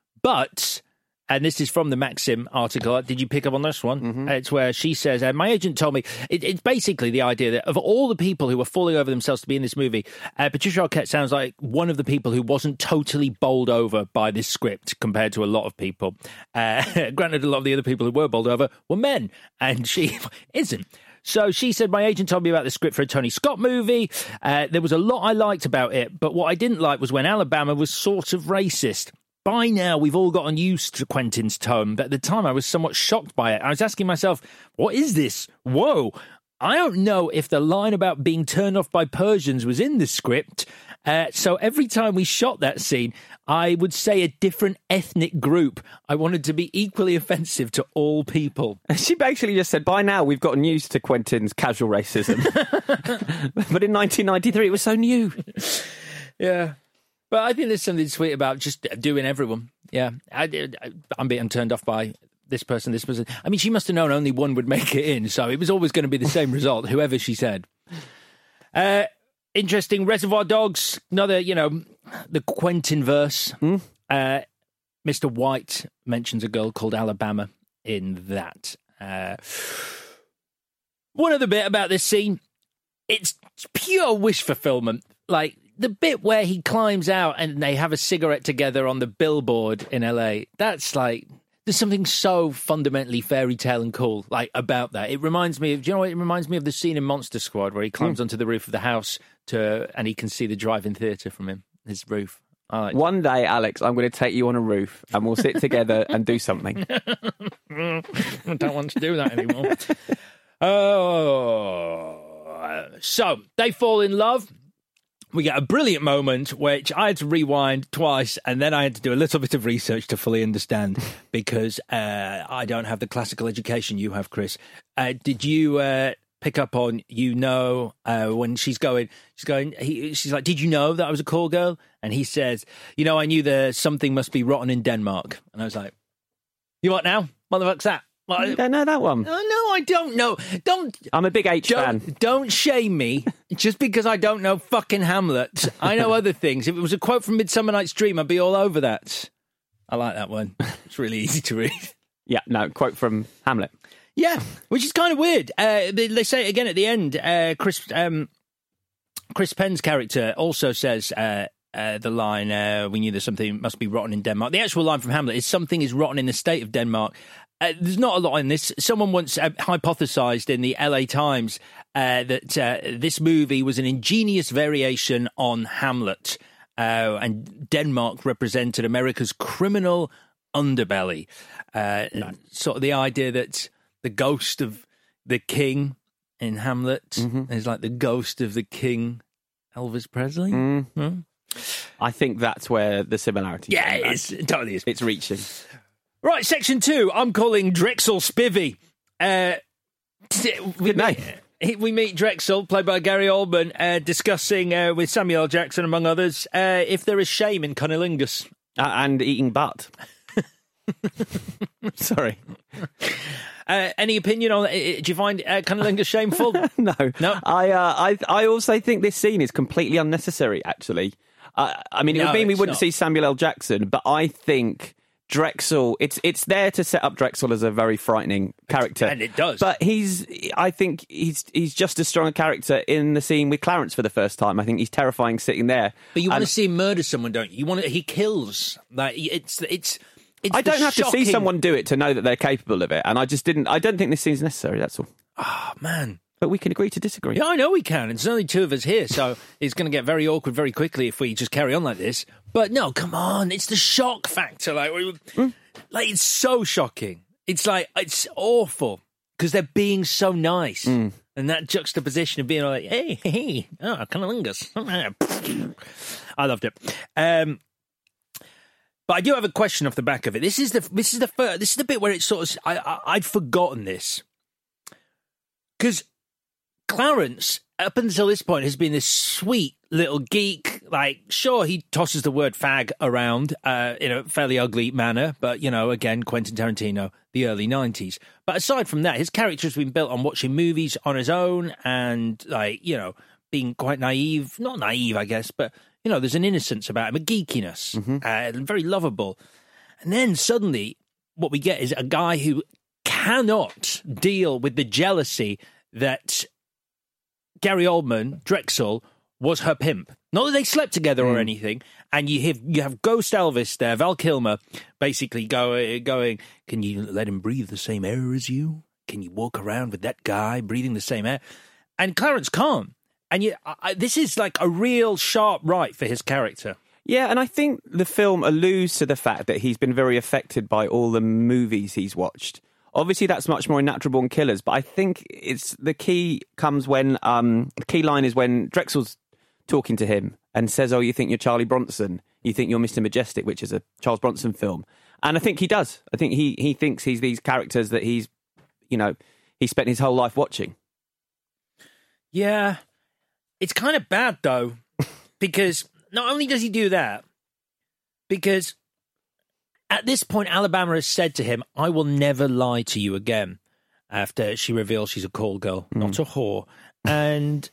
[SPEAKER 7] but. And this is from the Maxim article. Did you pick up on this one? Mm-hmm. It's where she says, uh, my agent told me, it, it's basically the idea that of all the people who were falling over themselves to be in this movie, uh, Patricia Arquette sounds like one of the people who wasn't totally bowled over by this script compared to a lot of people. Uh, granted, a lot of the other people who were bowled over were men, and she isn't. So she said, my agent told me about the script for a Tony Scott movie. Uh, there was a lot I liked about it, but what I didn't like was when Alabama was sort of racist. By now, we've all gotten used to Quentin's tone, but at the time I was somewhat shocked by it. I was asking myself, what is this? Whoa! I don't know if the line about being turned off by Persians was in the script, uh, so every time we shot that scene, I would say a different ethnic group. I wanted to be equally offensive to all people.
[SPEAKER 5] She basically just said, by now we've gotten used to Quentin's casual racism. But in nineteen ninety-three, it was so new.
[SPEAKER 7] Yeah. But I think there's something sweet about just doing everyone. Yeah, I, I'm being turned off by this person, this person. I mean, she must have known only one would make it in, so it was always going to be the same result, whoever she said. Uh, interesting, Reservoir Dogs, another, you know, the Quentin verse. Mm. Uh, Mister White mentions a girl called Alabama in that. Uh, one other bit about this scene, it's pure wish fulfillment. Like, the bit where he climbs out and they have a cigarette together on the billboard in L A, that's like, there's something so fundamentally fairy tale and cool like about that. It reminds me of, do you know what? It reminds me of the scene in Monster Squad where he climbs mm. onto the roof of the house to, and he can see the drive-in theatre from him, his roof. I like
[SPEAKER 5] One day, Alex, I'm going to take you on a roof and we'll sit together and do something.
[SPEAKER 7] I don't want to do that anymore. Oh, so they fall in love. We get a brilliant moment, which I had to rewind twice, and then I had to do a little bit of research to fully understand, because uh, I don't have the classical education you have, Chris. Uh, did you uh, pick up on, you know, uh, when she's going, she's going, he, she's like, did you know that I was a call girl? And he says, you know, I knew that something must be rotten in Denmark. And I was like, you what now? What the fuck's that? What?
[SPEAKER 5] You don't know that one?
[SPEAKER 7] Oh, no, I don't know. Don't.
[SPEAKER 5] I'm a big H
[SPEAKER 7] don't,
[SPEAKER 5] fan.
[SPEAKER 7] Don't shame me just because I don't know fucking Hamlet. I know other things. If it was a quote from Midsummer Night's Dream, I'd be all over that. I like that one. It's really easy to read.
[SPEAKER 5] Yeah, no, quote from Hamlet.
[SPEAKER 7] Yeah, which is kind of weird. Uh, they, they say it again at the end. Uh, Chris um, Chris Penn's character also says uh, uh, the line, uh, we knew that something must be rotten in Denmark. The actual line from Hamlet is something is rotten in the state of Denmark. Uh, there's not a lot in this. Someone once uh, hypothesized in the L A Times uh, that uh, this movie was an ingenious variation on Hamlet, uh, and Denmark represented America's criminal underbelly. Uh, no. Sort of the idea that the ghost of the king in Hamlet mm-hmm. is like the ghost of the king Elvis Presley.
[SPEAKER 5] Mm. Mm. I think that's where the similarity
[SPEAKER 7] yeah, it is. It totally is.
[SPEAKER 5] It's reaching.
[SPEAKER 7] Right, section two, I'm calling Drexel Spivvy. Uh, we,
[SPEAKER 5] Good name.
[SPEAKER 7] We meet Drexel, played by Gary Oldman, uh, discussing uh, with Samuel L. Jackson, among others, uh, if there is shame in cunnilingus.
[SPEAKER 5] Uh, and eating butt. Sorry.
[SPEAKER 7] Uh, any opinion on it? Do you find uh, cunnilingus shameful?
[SPEAKER 5] no.
[SPEAKER 7] No?
[SPEAKER 5] I, uh, I, I also think this scene is completely unnecessary, actually. Uh, I mean, it
[SPEAKER 7] No,
[SPEAKER 5] would mean we
[SPEAKER 7] it's
[SPEAKER 5] wouldn't
[SPEAKER 7] not.
[SPEAKER 5] see Samuel L. Jackson, but I think Drexel, it's it's there to set up Drexel as a very frightening character.
[SPEAKER 7] And it does.
[SPEAKER 5] But he's, I think he's he's just as strong a character in the scene with Clarence for the first time. I think he's terrifying sitting there.
[SPEAKER 7] But you want
[SPEAKER 5] And
[SPEAKER 7] to see him murder someone, don't you? You want to, he kills. Like it's it's. it's
[SPEAKER 5] I don't
[SPEAKER 7] the
[SPEAKER 5] have
[SPEAKER 7] shocking...
[SPEAKER 5] to see someone do it to know that they're capable of it. And I just didn't, I don't think this scene's necessary, that's all.
[SPEAKER 7] Oh, man.
[SPEAKER 5] But we can agree to disagree.
[SPEAKER 7] Yeah, I know we can. There's only two of us here, so it's going to get very awkward very quickly if we just carry on like this. But no, come on. It's the shock factor. Like, we,
[SPEAKER 5] Mm.
[SPEAKER 7] like it's so shocking. It's like, it's awful because they're being so nice.
[SPEAKER 5] Mm.
[SPEAKER 7] And that juxtaposition of being like, hey, hey, hey, oh, cunnilingus. I loved it. Um, but I do have a question off the back of it. This is the this is the first, this is the bit where it's sort of I, I I'd forgotten this because Clarence up until this point has been this sweet little geek. Like, sure, he tosses the word fag around uh, in a fairly ugly manner, but you know, again, Quentin Tarantino, the early nineties. But aside from that, his character has been built on watching movies on his own and like you know being quite naive, not naive, I guess, but. You know, there's an innocence about him, a geekiness, mm-hmm. uh, very lovable. And then suddenly what we get is a guy who cannot deal with the jealousy that Gary Oldman, Drexel, was her pimp. Not that they slept together mm. or anything. And you have you have Ghost Elvis there, Val Kilmer, basically go, going, can you let him breathe the same air as you? Can you walk around with that guy breathing the same air? And Clarence can't. And you, I, this is like a real sharp right for his character.
[SPEAKER 5] Yeah, and I think the film alludes to the fact that he's been very affected by all the movies he's watched. Obviously, that's much more in Natural Born Killers, but I think it's the key comes when um, the key line is when Drexel's talking to him and says, "Oh, you think you're Charlie Bronson? You think you're Mister Majestic," which is a Charles Bronson film. And I think he does. I think he he thinks he's these characters that he's, you know, he spent his whole life watching.
[SPEAKER 7] Yeah. It's kind of bad, though, because not only does he do that, because at this point, Alabama has said to him, I will never lie to you again, after she reveals she's a call girl, mm. not a whore. And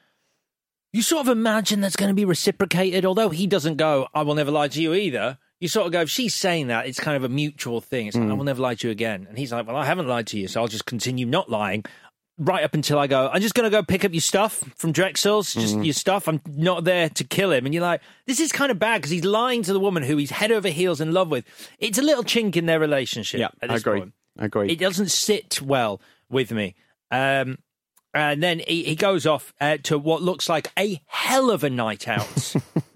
[SPEAKER 7] you sort of imagine that's going to be reciprocated, although he doesn't go, I will never lie to you either. You sort of go, if she's saying that, it's kind of a mutual thing. It's like, mm. I will never lie to you again. And he's like, well, I haven't lied to you, so I'll just continue not lying. Right up until I go, I'm just going to go pick up your stuff from Drexel's, just mm. your stuff. I'm not there to kill him. And you're like, this is kind of bad because he's lying to the woman who he's head over heels in love with. It's a little chink in their relationship.
[SPEAKER 5] Yeah,
[SPEAKER 7] at this
[SPEAKER 5] I agree.
[SPEAKER 7] Point.
[SPEAKER 5] I agree.
[SPEAKER 7] It doesn't sit well with me. Um, and then he, he goes off uh, to what looks like a hell of a night out.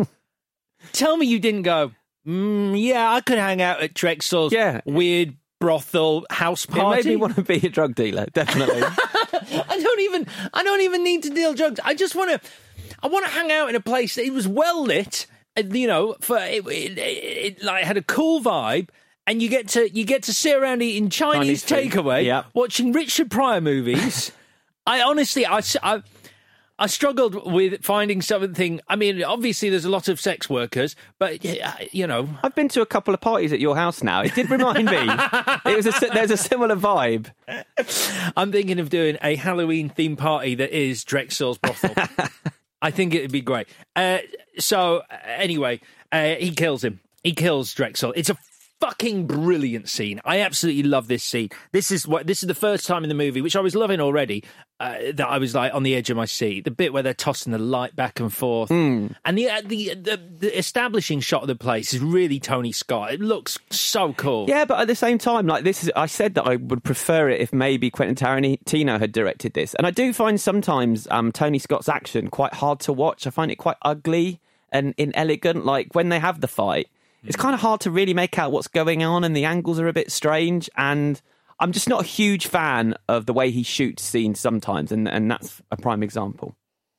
[SPEAKER 7] Tell me you didn't go, mm, yeah, I could hang out at Drexel's yeah. weird brothel house party.
[SPEAKER 5] It made me want to be a drug dealer, definitely.
[SPEAKER 7] I don't even I don't even need to deal drugs. I just want to I want to hang out in a place that it was well lit, you know, for it, it, it, it like had a cool vibe, and you get to you get to sit around eating Chinese, Chinese takeaway,
[SPEAKER 5] yeah.
[SPEAKER 7] watching Richard Pryor movies. I honestly I, I I struggled with finding something. I mean, obviously, there's a lot of sex workers, but you know,
[SPEAKER 5] I've been to a couple of parties at your house now. It did remind me. It was a, there's a similar vibe.
[SPEAKER 7] I'm thinking of doing a Halloween themed party that is Drexel's brothel. I think it'd be great. Uh, so anyway, uh, he kills him. He kills Drexel. It's a fucking brilliant scene. I absolutely love this scene. This is what this is the first time in the movie, which I was loving already, uh, that I was like on the edge of my seat. The bit where they're tossing the light back and forth,
[SPEAKER 5] mm.
[SPEAKER 7] and the, uh, the the the establishing shot of the place is really Tony Scott. It looks so cool.
[SPEAKER 5] Yeah, but at the same time, like this is, I said that I would prefer it if maybe Quentin Tarantino had directed this, and I do find sometimes um, Tony Scott's action quite hard to watch. I find it quite ugly and inelegant. Like when they have the fight. It's kind of hard to really make out what's going on, and the angles are a bit strange, and I'm just not a huge fan of the way he shoots scenes sometimes, and, and that's a prime example.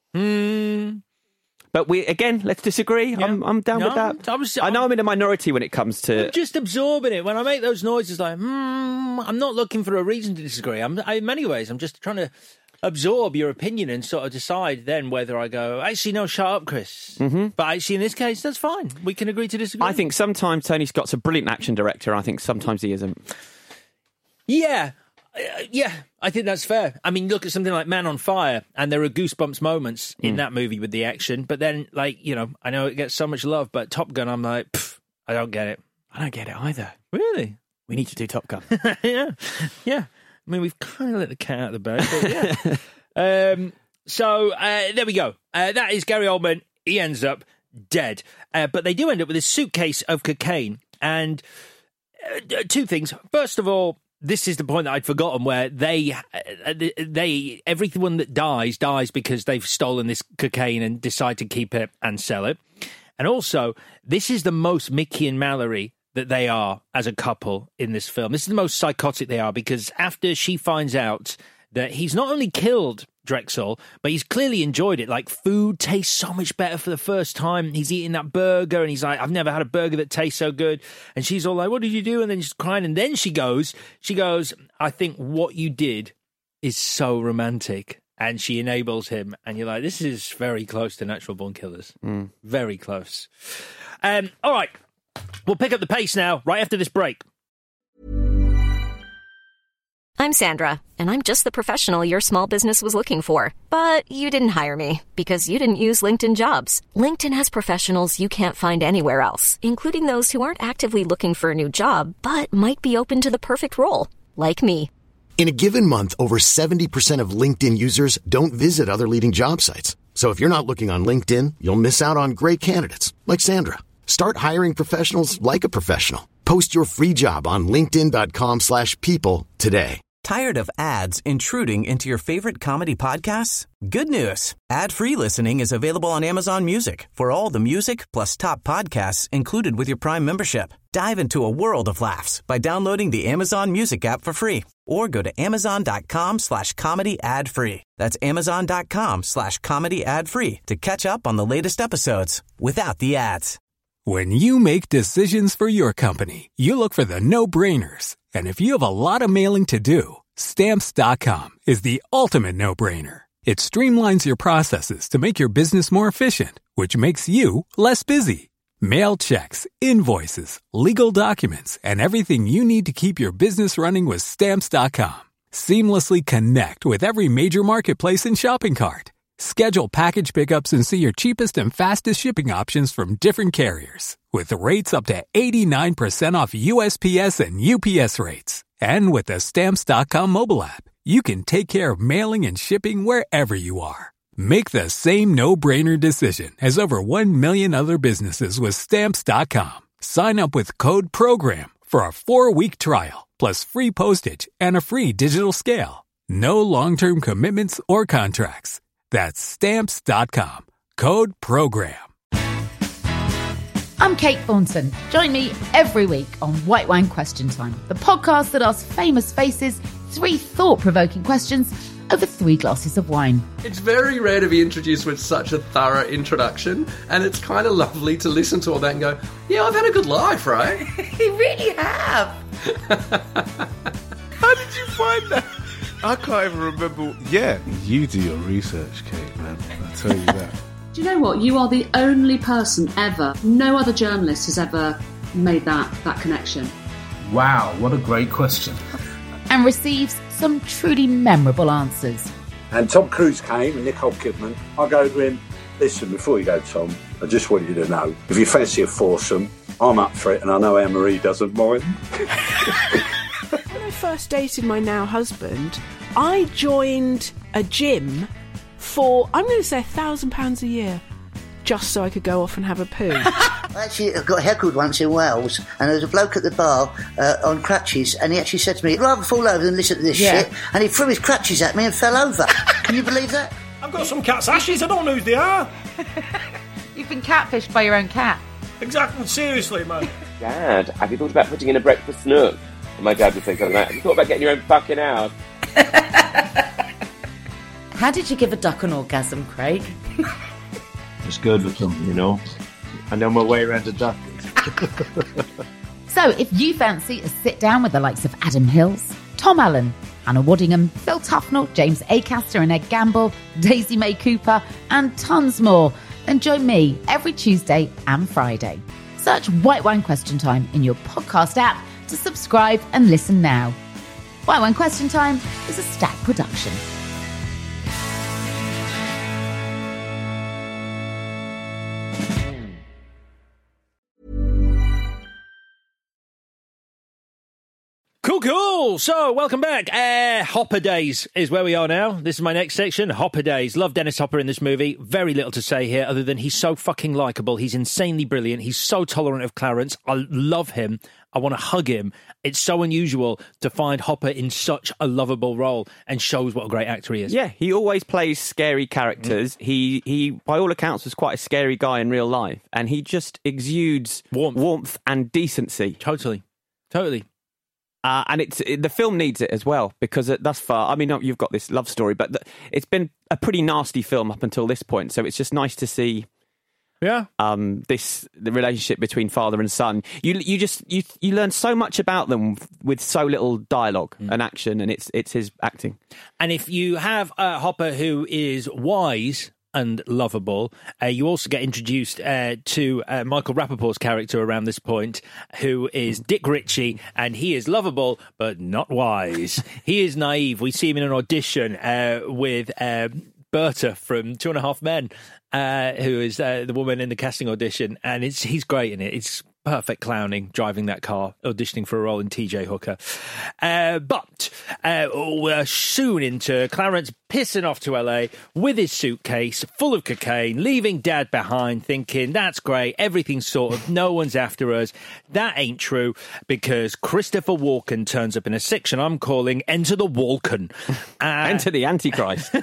[SPEAKER 7] Mm.
[SPEAKER 5] But we again, let's disagree. Yeah. I'm, I'm down
[SPEAKER 7] no,
[SPEAKER 5] with that.
[SPEAKER 7] I, was,
[SPEAKER 5] I know I'm in a minority when it comes to...
[SPEAKER 7] I'm just absorbing it. When I make those noises like, hmm, I'm not looking for a reason to disagree. I'm, I, in many ways, I'm just trying to absorb your opinion and sort of decide then whether I go, actually, no, shut up, Chris.
[SPEAKER 5] Mm-hmm.
[SPEAKER 7] But actually, in this case, that's fine. We can agree to disagree.
[SPEAKER 5] I think sometimes Tony Scott's a brilliant action director. I think sometimes he isn't.
[SPEAKER 7] Yeah. Uh, yeah, I think that's fair. I mean, look at something like Man on Fire, and there are goosebumps moments in
[SPEAKER 5] Mm.
[SPEAKER 7] that movie with the action. But then, like, you know, I know it gets so much love, but Top Gun, I'm like, pff, I don't get it.
[SPEAKER 5] I don't get it either.
[SPEAKER 7] Really?
[SPEAKER 5] We need to do Top Gun.
[SPEAKER 7] yeah, yeah. I mean, we've kind of let the cat out of the bag, but yeah. um, so uh, there we go. Uh, that is Gary Oldman. He ends up dead. Uh, but they do end up with a suitcase of cocaine. And uh, two things. First of all, this is the point that I'd forgotten, where they, uh, they, everyone that dies, dies because they've stolen this cocaine and decide to keep it and sell it. And also, this is the most Mickey and Mallory that they are as a couple in this film. This is the most psychotic they are, because after she finds out that he's not only killed Drexel, but he's clearly enjoyed it. Like, food tastes so much better for the first time. He's eating that burger, and he's like, I've never had a burger that tastes so good. And she's all like, what did you do? And then she's crying. And then she goes, she goes, I think what you did is so romantic. And she enables him. And you're like, this is very close to Natural Born Killers.
[SPEAKER 5] Mm.
[SPEAKER 7] Very close. Um, all right. We'll pick up the pace now, right after this break.
[SPEAKER 4] I'm Sandra, and I'm just the professional your small business was looking for. But you didn't hire me because you didn't use LinkedIn Jobs. LinkedIn has professionals you can't find anywhere else, including those who aren't actively looking for a new job, but might be open to the perfect role, like me.
[SPEAKER 17] In a given month, over seventy percent of LinkedIn users don't visit other leading job sites. So if you're not looking on LinkedIn, you'll miss out on great candidates like Sandra. Start hiring professionals like a professional. Post your free job on linkedin.com slash people today.
[SPEAKER 18] Tired of ads intruding into your favorite comedy podcasts? Good news. Ad-free listening is available on Amazon Music for all the music plus top podcasts included with your Prime membership. Dive into a world of laughs by downloading the Amazon Music app for free or go to amazon.com slash comedy ad free. That's amazon.com slash comedy ad free to catch up on the latest episodes without the ads.
[SPEAKER 19] When you make decisions for your company, you look for the no-brainers. And if you have a lot of mailing to do, Stamps dot com is the ultimate no-brainer. It streamlines your processes to make your business more efficient, which makes you less busy. Mail checks, invoices, legal documents, and everything you need to keep your business running with Stamps dot com. Seamlessly connect with every major marketplace and shopping cart. Schedule package pickups and see your cheapest and fastest shipping options from different carriers, with rates up to eighty-nine percent off U S P S and U P S rates. And with the Stamps dot com mobile app, you can take care of mailing and shipping wherever you are. Make the same no-brainer decision as over one million other businesses with Stamps dot com. Sign up with code PROGRAM for a four-week trial, plus free postage and a free digital scale. No long-term commitments or contracts. That's Stamps dot com. Code PROGRAM.
[SPEAKER 20] I'm Kate Thornton. Join me every week on White Wine Question Time, the podcast that asks famous faces three thought-provoking questions over three glasses of wine.
[SPEAKER 21] It's very rare to be introduced with such a thorough introduction, and it's kind of lovely to listen to all that and go, yeah, I've had a good life, right?
[SPEAKER 22] You really have.
[SPEAKER 23] How did you find that? I can't even remember. Yeah, you do your research, Kate, man. I tell you that.
[SPEAKER 24] Do you know what? You are the only person ever, no other journalist has ever made that, that connection.
[SPEAKER 25] Wow, what a great question.
[SPEAKER 20] And receives some truly memorable answers.
[SPEAKER 26] And Tom Cruise came and Nicole Kidman. I go to him, listen, before you go, Tom, I just want you to know, if you fancy a foursome, I'm up for it, and I know Anne-Marie doesn't mind.
[SPEAKER 27] When I first dated my now husband, I joined a gym for, I'm going to say, a thousand pounds a year, just so I could go off and have a poo.
[SPEAKER 22] Actually, I got heckled once in Wales, and there was a bloke at the bar uh, on crutches, and he actually said to me, I'd rather fall over than listen to this
[SPEAKER 27] Yeah.
[SPEAKER 22] shit, and he threw his crutches at me and fell over. Can you believe that?
[SPEAKER 28] I've got some cat's ashes, I don't know who they are.
[SPEAKER 20] You've been catfished by your own cat.
[SPEAKER 28] Exactly, seriously, man.
[SPEAKER 29] Dad, have you thought about putting in a breakfast nook? And my dad would say something like, have you thought about getting your own fucking house?
[SPEAKER 22] How did you give a duck an orgasm, Craig?
[SPEAKER 25] It's good with them, you know. I know my way around a duck.
[SPEAKER 20] So if you fancy a sit-down with the likes of Adam Hills, Tom Allen, Anna Waddingham, Phil Tufnell, James Acaster and Ed Gamble, Daisy May Cooper, and tons more, then join me every Tuesday and Friday. Search White Wine Question Time in your podcast app to subscribe and listen now. Right One Question Time is a Stack production.
[SPEAKER 7] Cool, cool. So, welcome back. Uh, Hopper Days is where we are now. This is my next section, Hopper Days. Love Dennis Hopper in this movie. Very little to say here other than he's so fucking likeable. He's insanely brilliant. He's so tolerant of Clarence. I love him. I want to hug him. It's so unusual to find Hopper in such a lovable role and shows what a great actor he is.
[SPEAKER 5] Yeah, he always plays scary characters. Mm. He, he, by all accounts, was quite a scary guy in real life. And he just exudes warmth, warmth and decency.
[SPEAKER 7] Totally. Totally.
[SPEAKER 5] Uh, and it's it, the film needs it as well, because thus far, I mean, you've got this love story, but the, it's been a pretty nasty film up until this point. So it's just nice to see,
[SPEAKER 7] yeah,
[SPEAKER 5] um, this the relationship between father and son. You you just you you learn so much about them with so little dialogue mm. and action, and it's it's his acting.
[SPEAKER 7] And if you have a Hopper who is wise and lovable, Uh, you also get introduced uh, to uh, Michael Rappaport's character around this point, who is Dick Ritchie, and he is lovable but not wise. He is naive. We see him in an audition uh, with uh, Berta from Two and a Half Men, uh, who is uh, the woman in the casting audition, and it's he's great in it. It's perfect clowning, driving that car, auditioning for a role in T J Hooker. Uh, but uh, we're soon into Clarence pissing off to L A with his suitcase full of cocaine, leaving Dad behind, thinking, that's great, everything's sorted, no one's after us. That ain't true, because Christopher Walken turns up in a section I'm calling Enter the Walken. Uh,
[SPEAKER 5] Enter the Antichrist.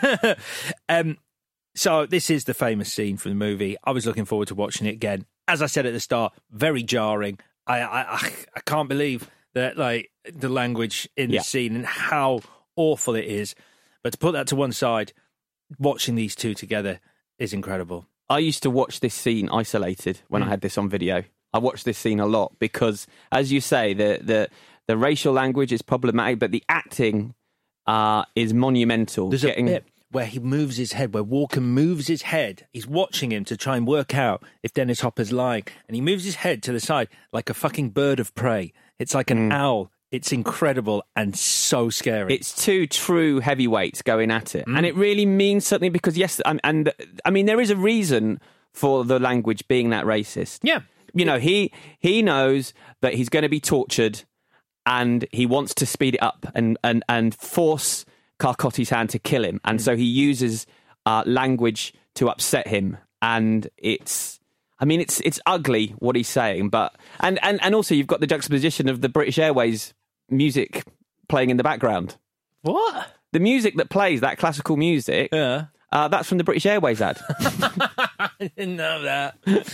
[SPEAKER 7] um, so this is the famous scene from the movie. I was looking forward to watching it again. As I said at the start, very jarring. I I, I can't believe that, like, the language in
[SPEAKER 5] yeah.
[SPEAKER 7] the scene and how awful it is. But to put that to one side, watching these two together is incredible.
[SPEAKER 5] I used to watch this scene isolated when mm. I had this on video. I watched this scene a lot because, as you say, the the, the racial language is problematic, but the acting uh, is monumental.
[SPEAKER 7] There's Getting... a bit where he moves his head, where Walken moves his head. He's watching him to try and work out if Dennis Hopper's lying. And he moves his head to the side like a fucking bird of prey. It's like an mm. owl. It's incredible and so scary.
[SPEAKER 5] It's two true heavyweights going at it.
[SPEAKER 7] Mm.
[SPEAKER 5] And it really means something because, yes, and, and I mean, there is a reason for the language being that racist.
[SPEAKER 7] Yeah.
[SPEAKER 5] You know, he he knows that he's going to be tortured and he wants to speed it up and, and, and force Carcotti's hand to kill him, and mm. so he uses uh, language to upset him, and it's, I mean, it's it's ugly what he's saying, but and, and, and also you've got the juxtaposition of the British Airways music playing in the background.
[SPEAKER 7] What?
[SPEAKER 5] The music that plays, that classical music,
[SPEAKER 7] yeah,
[SPEAKER 5] uh, that's from the British Airways ad.
[SPEAKER 7] I didn't know that.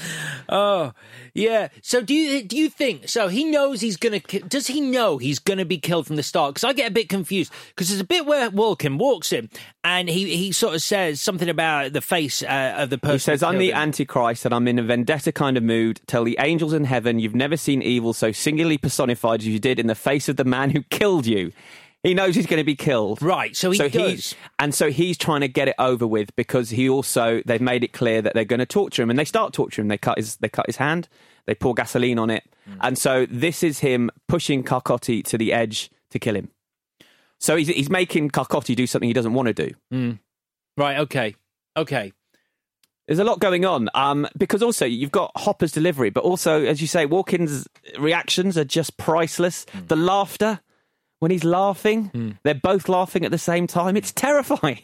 [SPEAKER 7] Oh, yeah. So do you do you think, so he knows he's going to, does he know he's going to be killed from the start? Because I get a bit confused, because there's a bit where Walken walks in and he, he sort of says something about the face uh, of the person.
[SPEAKER 5] He says, I'm the him. Antichrist and I'm in a vendetta kind of mood. Tell the angels in heaven you've never seen evil so singularly personified as you did in the face of the man who killed you. He knows he's going to be killed.
[SPEAKER 7] Right, so he
[SPEAKER 5] so
[SPEAKER 7] does.
[SPEAKER 5] He's, and so he's trying to get it over with because he also, they've made it clear that they're going to torture him, and they start torturing him. They cut his, they cut his hand, they pour gasoline on it. Mm. And so this is him pushing Carcotti to the edge to kill him. So he's, he's making Carcotti do something he doesn't want to do.
[SPEAKER 7] Mm. Right, okay, okay.
[SPEAKER 5] There's a lot going on, um, because also you've got Hopper's delivery, but also, as you say, Walken's reactions are just priceless. Mm. The laughter... When he's laughing, mm. they're both laughing at the same time. It's terrifying.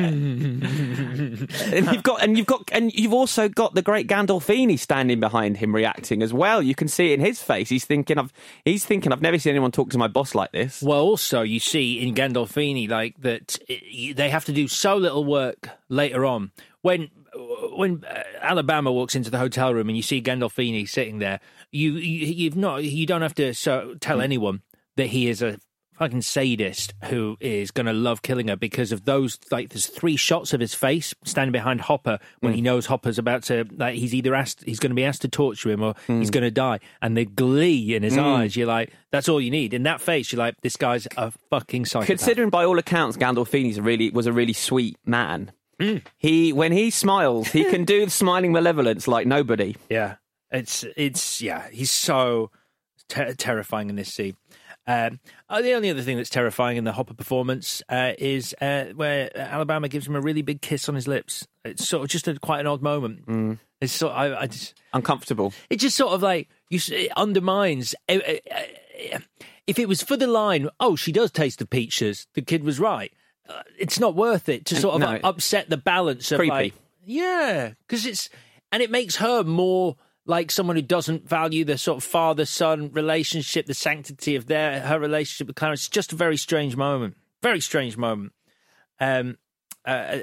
[SPEAKER 5] and you've got, and you've got, and you've also got the great Gandolfini standing behind him, reacting as well. You can see it in his face. He's thinking, "I've, he's thinking, I've never seen anyone talk to my boss like this."
[SPEAKER 7] Well, also you see in Gandolfini, like that, it, they have to do so little work later on when. When uh, Alabama walks into the hotel room and you see Gandolfini sitting there, you, you you've not, you don't have to so, tell mm. anyone that he is a fucking sadist who is going to love killing her because of those, like, there's three shots of his face standing behind Hopper when mm. he knows Hopper's about to, like, he's either asked, he's going to be asked to torture him or mm. he's going to die. And the glee in his mm. eyes, you're like, that's all you need. In that face, you're like, this guy's a fucking psychopath.
[SPEAKER 5] Considering by all accounts, Gandolfini's a really, was a really sweet man.
[SPEAKER 7] Mm.
[SPEAKER 5] He, when he smiles, he can do smiling malevolence like nobody.
[SPEAKER 7] Yeah. It's, it's, yeah, he's so ter- terrifying in this scene. Um, oh, the only other thing that's terrifying in the Hopper performance uh, is uh, where Alabama gives him a really big kiss on his lips. It's sort of just a, quite an odd moment.
[SPEAKER 5] Mm.
[SPEAKER 7] It's sort of, I, I just
[SPEAKER 5] uncomfortable.
[SPEAKER 7] It just sort of like you. It undermines. Uh, uh, if it was for the line, "Oh, she does taste the peaches," the kid was right. Uh, it's not worth it to sort of
[SPEAKER 5] no,
[SPEAKER 7] uh, upset the balance of
[SPEAKER 5] creepy.
[SPEAKER 7] like, yeah, because it's and it makes her more like someone who doesn't value the sort of father-son relationship, the sanctity of their her relationship with Clarence. It's just a very strange moment. Very strange moment. Um, uh,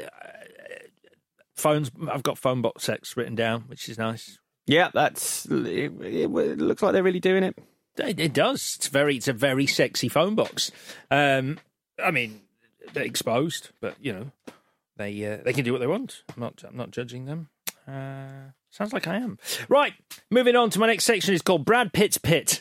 [SPEAKER 7] phones. I've got phone box sex written down, which is nice.
[SPEAKER 5] Yeah, that's. It, it looks like they're really doing it.
[SPEAKER 7] It, it does. It's very. It's a very sexy phone box. Um, I mean, they're exposed, but you know, they uh, they can do what they want. I'm not. I'm not judging them. Uh, sounds like I am. Right, moving on to my next section. It's called Brad Pitt's Pit.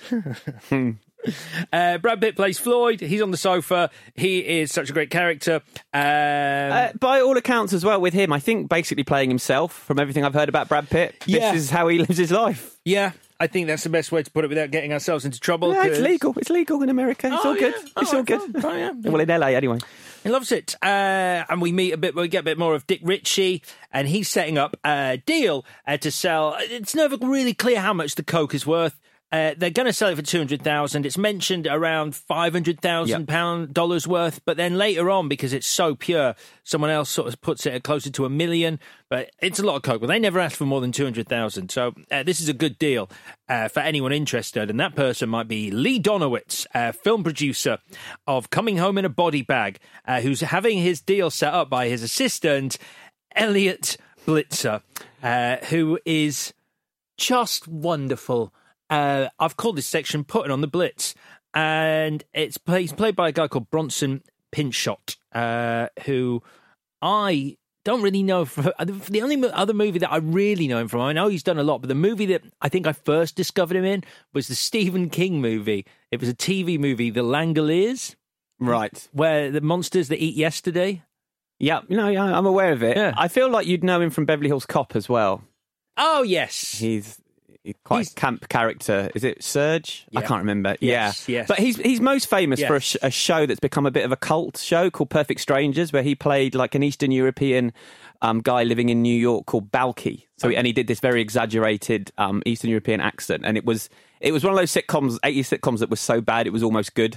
[SPEAKER 7] uh, Brad Pitt plays Floyd. He's on the sofa. He is such a great character. Um,
[SPEAKER 5] uh, by all accounts as well with him, I think basically playing himself from everything I've heard about Brad Pitt.
[SPEAKER 7] Yeah.
[SPEAKER 5] This is how he lives his life.
[SPEAKER 7] Yeah, I think that's the best way to put it without getting ourselves into trouble.
[SPEAKER 5] Yeah, it's
[SPEAKER 7] cause...
[SPEAKER 5] legal. It's legal in America. It's
[SPEAKER 7] oh,
[SPEAKER 5] all good.
[SPEAKER 7] Yeah.
[SPEAKER 5] It's
[SPEAKER 7] oh,
[SPEAKER 5] all good.
[SPEAKER 7] Oh, yeah.
[SPEAKER 5] Well, in L A anyway.
[SPEAKER 7] He loves it. Uh, and we meet a bit, we get a bit more of Dick Ritchie, and he's setting up a deal uh, to sell. It's never really clear how much the Coke is worth. Uh, they're going to sell it for two hundred thousand dollars. It's mentioned around five hundred thousand dollars worth, but then later on, because it's so pure, someone else sort of puts it at closer to a million. But it's a lot of Coke. Well, they never asked for more than two hundred thousand dollars. So uh, this is a good deal uh, for anyone interested. And that person might be Lee Donowitz, uh, film producer of Coming Home in a Body Bag, uh, who's having his deal set up by his assistant, Elliot Blitzer, uh, who is just wonderful. Uh, I've called this section Putting on the Blitz, and it's play, he's played by a guy called Bronson Pinchot, uh, who I don't really know. For, the only other movie that I really know him from, I know he's done a lot, but the movie that I think I first discovered him in was the Stephen King movie. It was a T V movie, The Langoliers.
[SPEAKER 5] Right.
[SPEAKER 7] Where the monsters that eat yesterday.
[SPEAKER 5] Yeah, no, yeah, I'm aware of it.
[SPEAKER 7] Yeah.
[SPEAKER 5] I feel like you'd know him from Beverly Hills Cop as well.
[SPEAKER 7] Oh, yes.
[SPEAKER 5] He's... Quite he's, a camp character. Is it Serge?
[SPEAKER 7] Yeah.
[SPEAKER 5] I can't remember.
[SPEAKER 7] Yes,
[SPEAKER 5] yeah,
[SPEAKER 7] yes.
[SPEAKER 5] But he's he's most famous
[SPEAKER 7] yes.
[SPEAKER 5] for a, sh- a show that's become a bit of a cult show called Perfect Strangers, where he played like an Eastern European um, guy living in New York called Balky. So he, and he did this very exaggerated um, Eastern European accent, and it was it was one of those sitcoms, eighties sitcoms that was so bad it was almost good.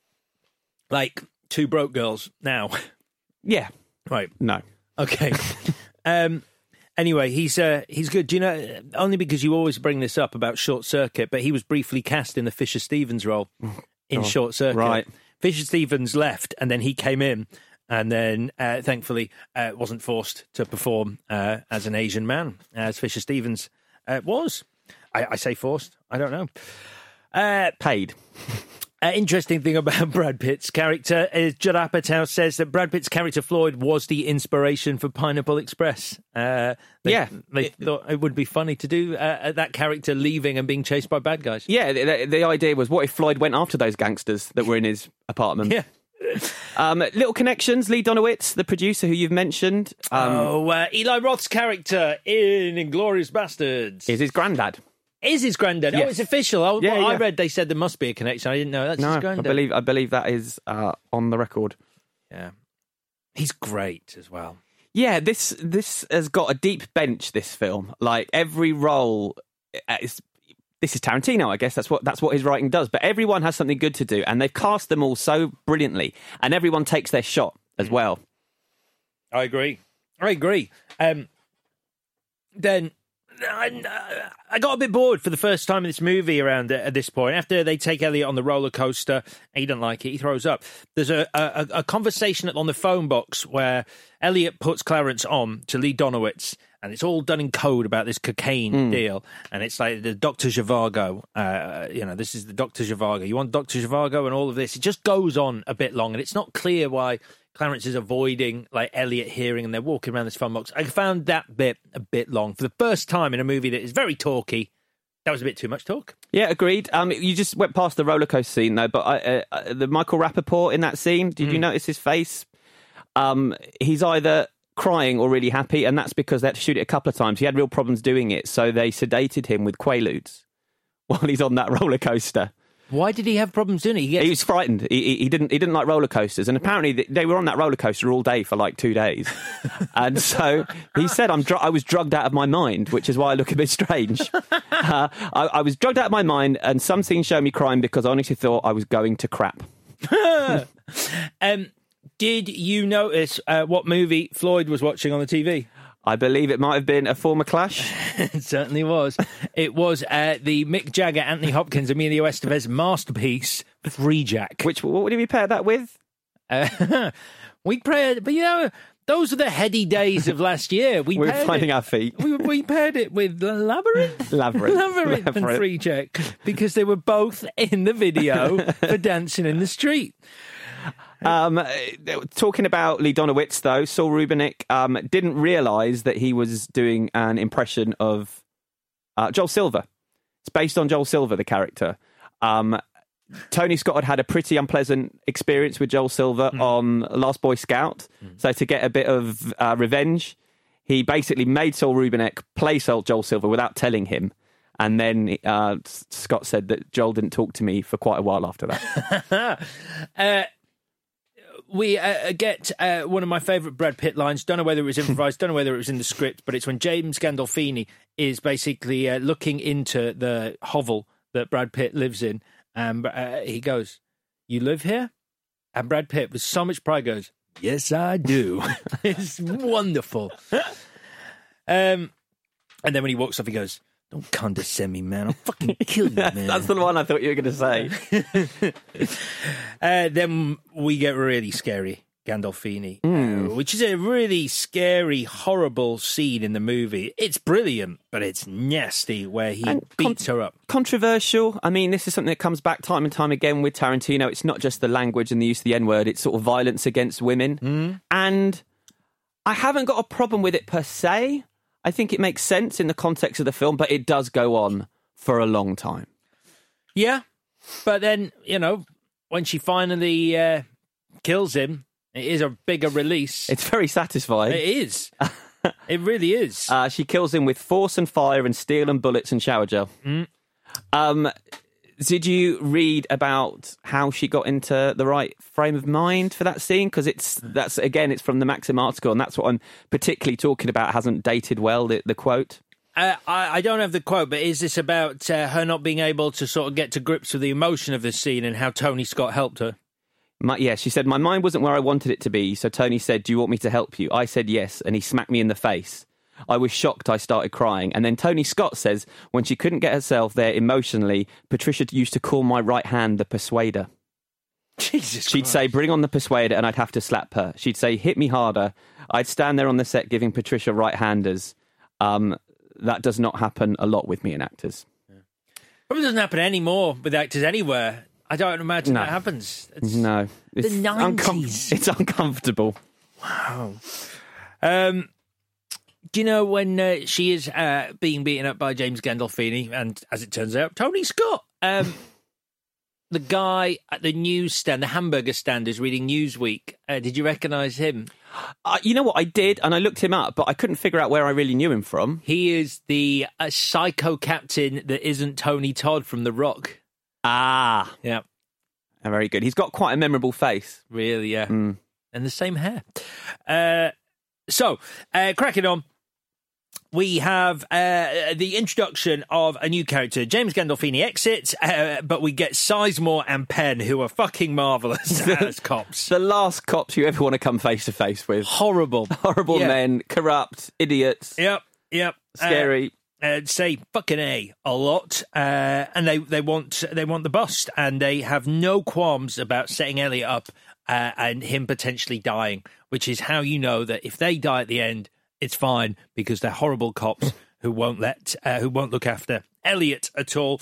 [SPEAKER 7] Like Two Broke Girls now.
[SPEAKER 5] Yeah.
[SPEAKER 7] Right.
[SPEAKER 5] No.
[SPEAKER 7] Okay. um. Anyway, he's uh, he's good. Do you know, only because you always bring this up about Short Circuit, but he was briefly cast in the Fisher Stevens role in
[SPEAKER 5] oh,
[SPEAKER 7] Short Circuit.
[SPEAKER 5] Right.
[SPEAKER 7] Fisher Stevens left, and then he came in, and then uh, thankfully uh, wasn't forced to perform uh, as an Asian man, as Fisher Stevens uh, was. I, I say forced. I don't know. Uh,
[SPEAKER 5] Paid.
[SPEAKER 7] Uh, interesting thing about Brad Pitt's character is Judd Apatow says that Brad Pitt's character Floyd was the inspiration for Pineapple Express. Uh, they,
[SPEAKER 5] yeah.
[SPEAKER 7] They
[SPEAKER 5] it,
[SPEAKER 7] thought it would be funny to do uh, that character leaving and being chased by bad guys.
[SPEAKER 5] Yeah, the, the idea was, what if Floyd went after those gangsters that were in his apartment?
[SPEAKER 7] Yeah.
[SPEAKER 5] Um, little connections. Lee Donowitz, the producer who you've mentioned. Um,
[SPEAKER 7] oh, uh, Eli Roth's character in Inglourious Bastards.
[SPEAKER 5] Is his granddad.
[SPEAKER 7] Is his granddad?
[SPEAKER 5] Yes.
[SPEAKER 7] Oh, it's official. I,
[SPEAKER 5] yeah,
[SPEAKER 7] I
[SPEAKER 5] yeah.
[SPEAKER 7] read they said there must be a connection. I didn't know. That's
[SPEAKER 5] no,
[SPEAKER 7] his granddad.
[SPEAKER 5] I believe, I believe that is uh, on the record.
[SPEAKER 7] Yeah. He's great as well.
[SPEAKER 5] Yeah, this this has got a deep bench, this film. Like, every role... Is, this is Tarantino, I guess. That's what that's what his writing does. But everyone has something good to do, and they've cast them all so brilliantly, and everyone takes their shot as well.
[SPEAKER 7] I agree. I agree. Um, then... I, I got a bit bored for the first time in this movie around at this point. After they take Elliot on the roller coaster, he doesn't like it, he throws up. There's a, a, a conversation on the phone box where Elliot puts Clarence on to Lee Donowitz, and it's all done in code about this cocaine
[SPEAKER 5] Mm.
[SPEAKER 7] deal. And it's like the Doctor Zhivago, uh, you know, this is the Doctor Zhivago. You want Doctor Zhivago and all of this. It just goes on a bit long, and it's not clear why Clarence is avoiding like Elliot hearing, and they're walking around this phone box. I found that bit a bit long for the first time in a movie that is very talky. That was a bit too much talk.
[SPEAKER 5] Yeah, agreed. Um, you just went past the roller coaster scene though, but I, uh, the Michael Rappaport in that scene. Did
[SPEAKER 7] Mm.
[SPEAKER 5] you notice his face? Um, he's either crying or really happy, and that's because they had to shoot it a couple of times. He had real problems doing it, so they sedated him with Quaaludes while he's on that roller coaster.
[SPEAKER 7] Why did he have problems doing it? He,
[SPEAKER 5] gets... he was frightened. He, he, he didn't. He didn't like roller coasters, and apparently they were on that roller coaster all day for like two days. And so he said, "I'm. Dr- I was drugged out of my mind, which is why I look a bit strange. uh, I, I was drugged out of my mind, and some scenes show me crying because I honestly thought I was going to crap."
[SPEAKER 7] um, did you notice uh, what movie Floyd was watching on the T V?
[SPEAKER 5] I believe it might have been a former Clash.
[SPEAKER 7] It certainly was. It was uh, the Mick Jagger, Anthony Hopkins, Emilio Estevez masterpiece, Free Jack.
[SPEAKER 5] Which, what did we pair that with?
[SPEAKER 7] Uh, we paired, but you know, those are the heady days of last year. We
[SPEAKER 5] We're
[SPEAKER 7] paired
[SPEAKER 5] finding
[SPEAKER 7] it,
[SPEAKER 5] our feet.
[SPEAKER 7] We, we paired it with Labyrinth?
[SPEAKER 5] Labyrinth.
[SPEAKER 7] Labyrinth and
[SPEAKER 5] Labyrinth.
[SPEAKER 7] Free Jack, because they were both in the video for Dancing in the Street.
[SPEAKER 5] Um, talking about Lee Donowitz, though, Saul Rubinek um, didn't realise that he was doing an impression of uh, Joel Silver. It's based on Joel Silver, the character. Um, Tony Scott had had a pretty unpleasant experience with Joel Silver mm. on Last Boy Scout. Mm. So to get a bit of uh, revenge, he basically made Saul Rubinek play Saul Joel Silver without telling him. And then uh, Scott said that Joel didn't talk to me for quite a while after that.
[SPEAKER 7] uh, We uh, get uh, one of my favourite Brad Pitt lines. Don't know whether it was improvised, don't know whether it was in the script, but it's when James Gandolfini is basically uh, looking into the hovel that Brad Pitt lives in. And uh, he goes, "You live here?" And Brad Pitt, with so much pride, goes, "Yes, I do." It's wonderful. Um, and then when he walks off, he goes, "Don't condescend me, man. I'll fucking kill you, man."
[SPEAKER 5] That's the one I thought you were going to say.
[SPEAKER 7] uh, then we get really scary Gandolfini,
[SPEAKER 5] Mm.
[SPEAKER 7] uh, which is a really scary, horrible scene in the movie. It's brilliant, but it's nasty where he
[SPEAKER 5] And
[SPEAKER 7] beats
[SPEAKER 5] con-
[SPEAKER 7] her up.
[SPEAKER 5] Controversial. I mean, this is something that comes back time and time again with Tarantino. It's not just the language and the use of the N-word. It's sort of violence against women.
[SPEAKER 7] Mm.
[SPEAKER 5] And I haven't got a problem with it per se. I think it makes sense in the context of the film, but it does go on for a long time.
[SPEAKER 7] Yeah, but then, you know, when she finally uh, kills him, it is a bigger release.
[SPEAKER 5] It's very satisfying.
[SPEAKER 7] It is. It really is.
[SPEAKER 5] Uh, she kills him with force and fire and steel and bullets and shower gel.
[SPEAKER 7] Mm.
[SPEAKER 5] Um, did you read about how she got into the right frame of mind for that scene? Because it's that's again, it's from the Maxim article, and that's what I'm particularly talking about. Hasn't dated well, the, the quote.
[SPEAKER 7] Uh, I, I don't have the quote, but is this about uh, her not being able to sort of get to grips with the emotion of the scene and how Tony Scott helped her?
[SPEAKER 5] My, yeah, she said, "My mind wasn't where I wanted it to be, so Tony said, 'Do you want me to help you?' I said yes, and he smacked me in the face. I was shocked, I started crying. And then Tony Scott says, when she couldn't get herself there emotionally, Patricia used to call my right hand the persuader.
[SPEAKER 7] Jesus
[SPEAKER 5] She'd
[SPEAKER 7] Christ.
[SPEAKER 5] say, 'Bring on the persuader,' and I'd have to slap her. She'd say, 'Hit me harder.' I'd stand there on the set giving Patricia right-handers. Um, that does not happen a lot with me and actors."
[SPEAKER 7] Probably doesn't happen anymore with actors anywhere. I don't imagine
[SPEAKER 5] No.
[SPEAKER 7] that happens. It's
[SPEAKER 5] No.
[SPEAKER 7] the
[SPEAKER 5] It's,
[SPEAKER 7] nineties.
[SPEAKER 5] it's uncomfortable.
[SPEAKER 7] Wow. Um, do you know when uh, she is uh, being beaten up by James Gandolfini, and as it turns out, Tony Scott, um, the guy at the newsstand, the hamburger stand, is reading Newsweek. Uh, did you recognise him?
[SPEAKER 5] Uh, you know what, I did, and I looked him up, but I couldn't figure out where I really knew him from.
[SPEAKER 7] He is the uh, psycho captain that isn't Tony Todd from The Rock.
[SPEAKER 5] Ah.
[SPEAKER 7] Yeah.
[SPEAKER 5] Very good. He's got quite a memorable face.
[SPEAKER 7] Really, yeah.
[SPEAKER 5] Mm.
[SPEAKER 7] And the same hair. Uh, so, uh, cracking on. We have uh, the introduction of a new character. James Gandolfini exits, uh, but we get Sizemore and Penn, who are fucking marvellous as cops.
[SPEAKER 5] The last cops you ever want to come face to face with.
[SPEAKER 7] Horrible.
[SPEAKER 5] Horrible
[SPEAKER 7] Yeah.
[SPEAKER 5] men, corrupt, idiots.
[SPEAKER 7] Yep, yep.
[SPEAKER 5] Scary.
[SPEAKER 7] Uh, uh, say fucking A a lot, uh, and they, they want they want the bust, and they have no qualms about setting Elliot up uh, and him potentially dying, which is how you know that if they die at the end, it's fine, because they're horrible cops who won't let uh, who won't look after Elliot at all.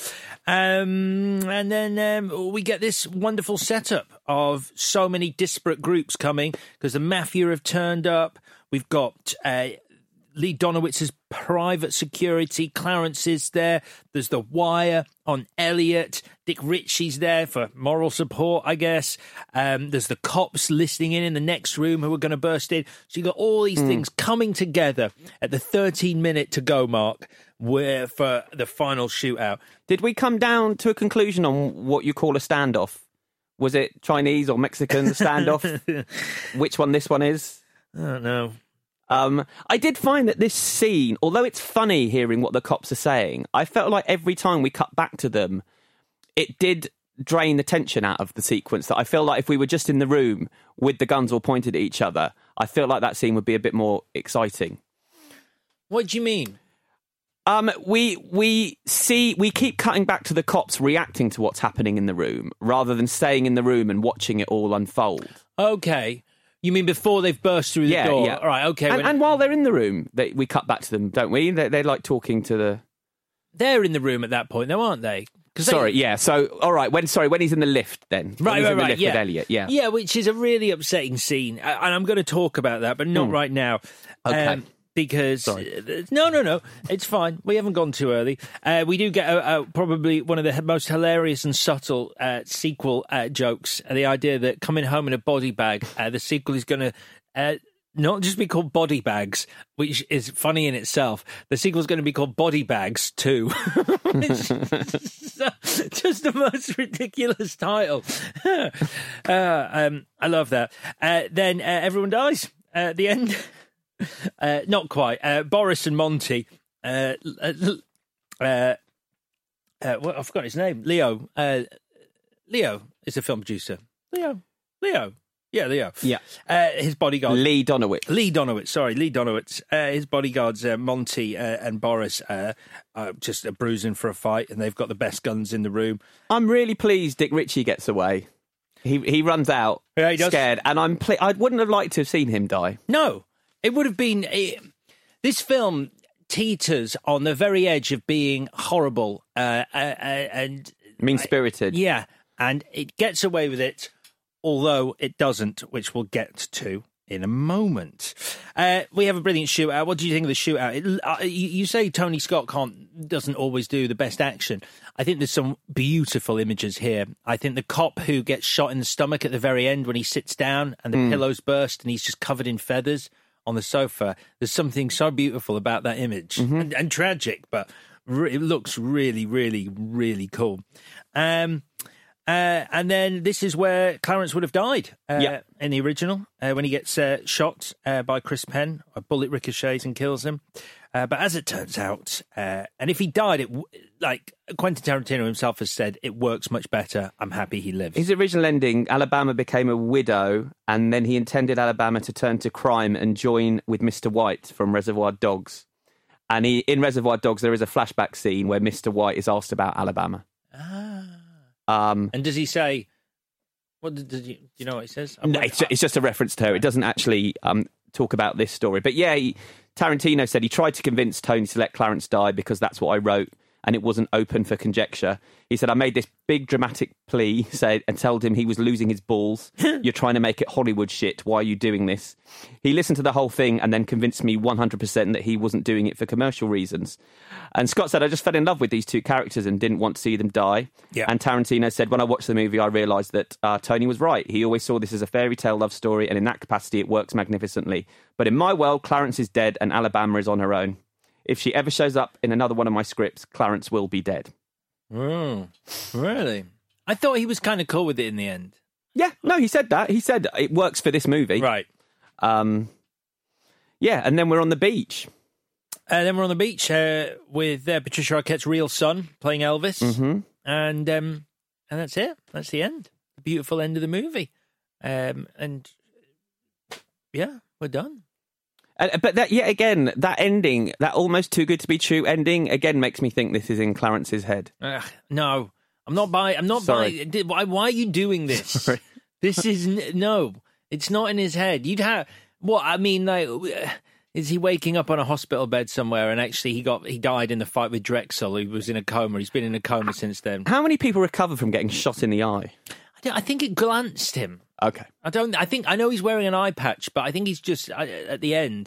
[SPEAKER 7] Um, and then um, we get this wonderful setup of so many disparate groups coming because the mafia have turned up. We've got uh, Lee Donowitz's private security. Clarence is there. There's the wire on Elliot. Dick Ritchie's there for moral support, I guess. Um, there's the cops listening in in the next room who are going to burst in. So you've got all these mm. things coming together at the thirteen minute to go mark where for the final shootout.
[SPEAKER 5] Did we come down to a conclusion on what you call a standoff? Was it Chinese or Mexican standoff? Which one this one is?
[SPEAKER 7] I don't know.
[SPEAKER 5] Um, I did find that this scene, although it's funny hearing what the cops are saying, I felt like every time we cut back to them, it did drain the tension out of the sequence. That I feel like if we were just in the room with the guns all pointed at each other, I feel like that scene would be a bit more exciting.
[SPEAKER 7] What do you mean?
[SPEAKER 5] Um, we we see we keep cutting back to the cops reacting to what's happening in the room rather than staying in the room and watching it all unfold.
[SPEAKER 7] Okay. You mean before they've burst through the
[SPEAKER 5] yeah,
[SPEAKER 7] door?
[SPEAKER 5] Yeah.
[SPEAKER 7] All right, okay.
[SPEAKER 5] And,
[SPEAKER 7] when...
[SPEAKER 5] and while they're in the room, they, we cut back to them, don't we? They, they're like talking to the...
[SPEAKER 7] They're in the room at that point, though, aren't they?
[SPEAKER 5] Sorry,
[SPEAKER 7] they...
[SPEAKER 5] yeah. So, all right, when sorry, when he's in the lift then.
[SPEAKER 7] Right,
[SPEAKER 5] when he's
[SPEAKER 7] right,
[SPEAKER 5] in the
[SPEAKER 7] right,
[SPEAKER 5] lift
[SPEAKER 7] yeah.
[SPEAKER 5] with Elliot, yeah.
[SPEAKER 7] Yeah, which is a really upsetting scene. And I'm going to talk about that, but not mm. right now.
[SPEAKER 5] Okay.
[SPEAKER 7] Um, Because
[SPEAKER 5] Sorry.
[SPEAKER 7] no, no, no, it's fine. We haven't gone too early. Uh, we do get a, a, probably one of the most hilarious and subtle uh, sequel uh, jokes. Uh, the idea that coming home in a body bag, uh, the sequel is going to uh, not just be called Body Bags, which is funny in itself. The sequel is going to be called Body Bags Two. It's just, just the most ridiculous title. uh, um, I love that. Uh, then uh, everyone dies uh, at the end. Uh, not quite. Uh, Boris and Monty. Uh, uh, uh, well, I forgot his name. Leo. Uh, Leo is a film producer. Leo. Leo. Yeah, Leo.
[SPEAKER 5] Yeah.
[SPEAKER 7] Uh, his bodyguard.
[SPEAKER 5] Lee Donowitz.
[SPEAKER 7] Lee Donowitz. Sorry, Lee Donowitz. Uh, his bodyguards, uh, Monty uh, and Boris, uh, are just uh, bruising for a fight, and they've got the best guns in the room.
[SPEAKER 5] I'm really pleased Dick Ritchie gets away. He he runs out
[SPEAKER 7] yeah, he does.
[SPEAKER 5] scared, and I'm pl- I wouldn't have liked to have seen him die.
[SPEAKER 7] No. It would have been... It, this film teeters on the very edge of being horrible uh, uh, and...
[SPEAKER 5] mean-spirited.
[SPEAKER 7] Uh, yeah, and it gets away with it, although it doesn't, which we'll get to in a moment. Uh, we have a brilliant shootout. What do you think of the shootout? It, uh, you, you say Tony Scott can't, doesn't always do the best action. I think there's some beautiful images here. I think the cop who gets shot in the stomach at the very end when he sits down and the mm. pillows burst and he's just covered in feathers on the sofa. There's something so beautiful about that image
[SPEAKER 5] mm-hmm.
[SPEAKER 7] and, and tragic, but re- it looks really, really, really cool. Um, uh, and then this is where Clarence would have died uh,
[SPEAKER 5] yeah.
[SPEAKER 7] in the original uh, when he gets uh, shot uh, by Chris Penn. A bullet ricochets and kills him. Uh, but as it turns out, uh, and if he died, it w- like Quentin Tarantino himself has said, it works much better. I'm happy he lives.
[SPEAKER 5] His original ending, Alabama became a widow, and then he intended Alabama to turn to crime and join with Mister White from Reservoir Dogs. And he, in Reservoir Dogs, there is a flashback scene where Mister White is asked about Alabama.
[SPEAKER 7] Ah.
[SPEAKER 5] Um,
[SPEAKER 7] and does he say... What did, did you, do you know what he says?
[SPEAKER 5] No, it's, it's just a reference to her. It doesn't actually um, talk about this story. But yeah, he, Tarantino said he tried to convince Tony to let Clarence die because that's what I wrote, and it wasn't open for conjecture. He said, I made this big dramatic plea said, and told him he was losing his balls. You're trying to make it Hollywood shit. Why are you doing this? He listened to the whole thing and then convinced me one hundred percent that he wasn't doing it for commercial reasons. And Scott said, I just fell in love with these two characters and didn't want to see them die.
[SPEAKER 7] Yeah.
[SPEAKER 5] And Tarantino said, when I watched the movie, I realised that uh, Tony was right. He always saw this as a fairy tale love story, and in that capacity, it works magnificently. But in my world, Clarence is dead and Alabama is on her own. If she ever shows up in another one of my scripts, Clarence will be dead.
[SPEAKER 7] Oh, really? I thought he was kind of cool with it in the end.
[SPEAKER 5] Yeah, no, he said that. He said it works for this movie.
[SPEAKER 7] Right.
[SPEAKER 5] Um, yeah, and then we're on the beach.
[SPEAKER 7] And uh, then we're on the beach uh, with uh, Patricia Arquette's real son playing Elvis.
[SPEAKER 5] Mm-hmm.
[SPEAKER 7] And um, and that's it. That's the end. The beautiful end of the movie. Um, and yeah, we're done.
[SPEAKER 5] Uh, but that, yet again, that ending, that almost too good to be true ending, again makes me think this is in Clarence's head.
[SPEAKER 7] Uh, no, I'm not buying. I'm not
[SPEAKER 5] Sorry.
[SPEAKER 7] buying. Why, why are you doing this?
[SPEAKER 5] Sorry.
[SPEAKER 7] This is no. It's not in his head. You'd have what I mean. Like, is he waking up on a hospital bed somewhere and actually he got he died in the fight with Drexel? He was in a coma. He's been in a coma since then.
[SPEAKER 5] How many people recover from getting shot in the eye?
[SPEAKER 7] I, don't, I think it glanced him.
[SPEAKER 5] Okay.
[SPEAKER 7] I don't. I think I know he's wearing an eye patch, but I think he's just at the end.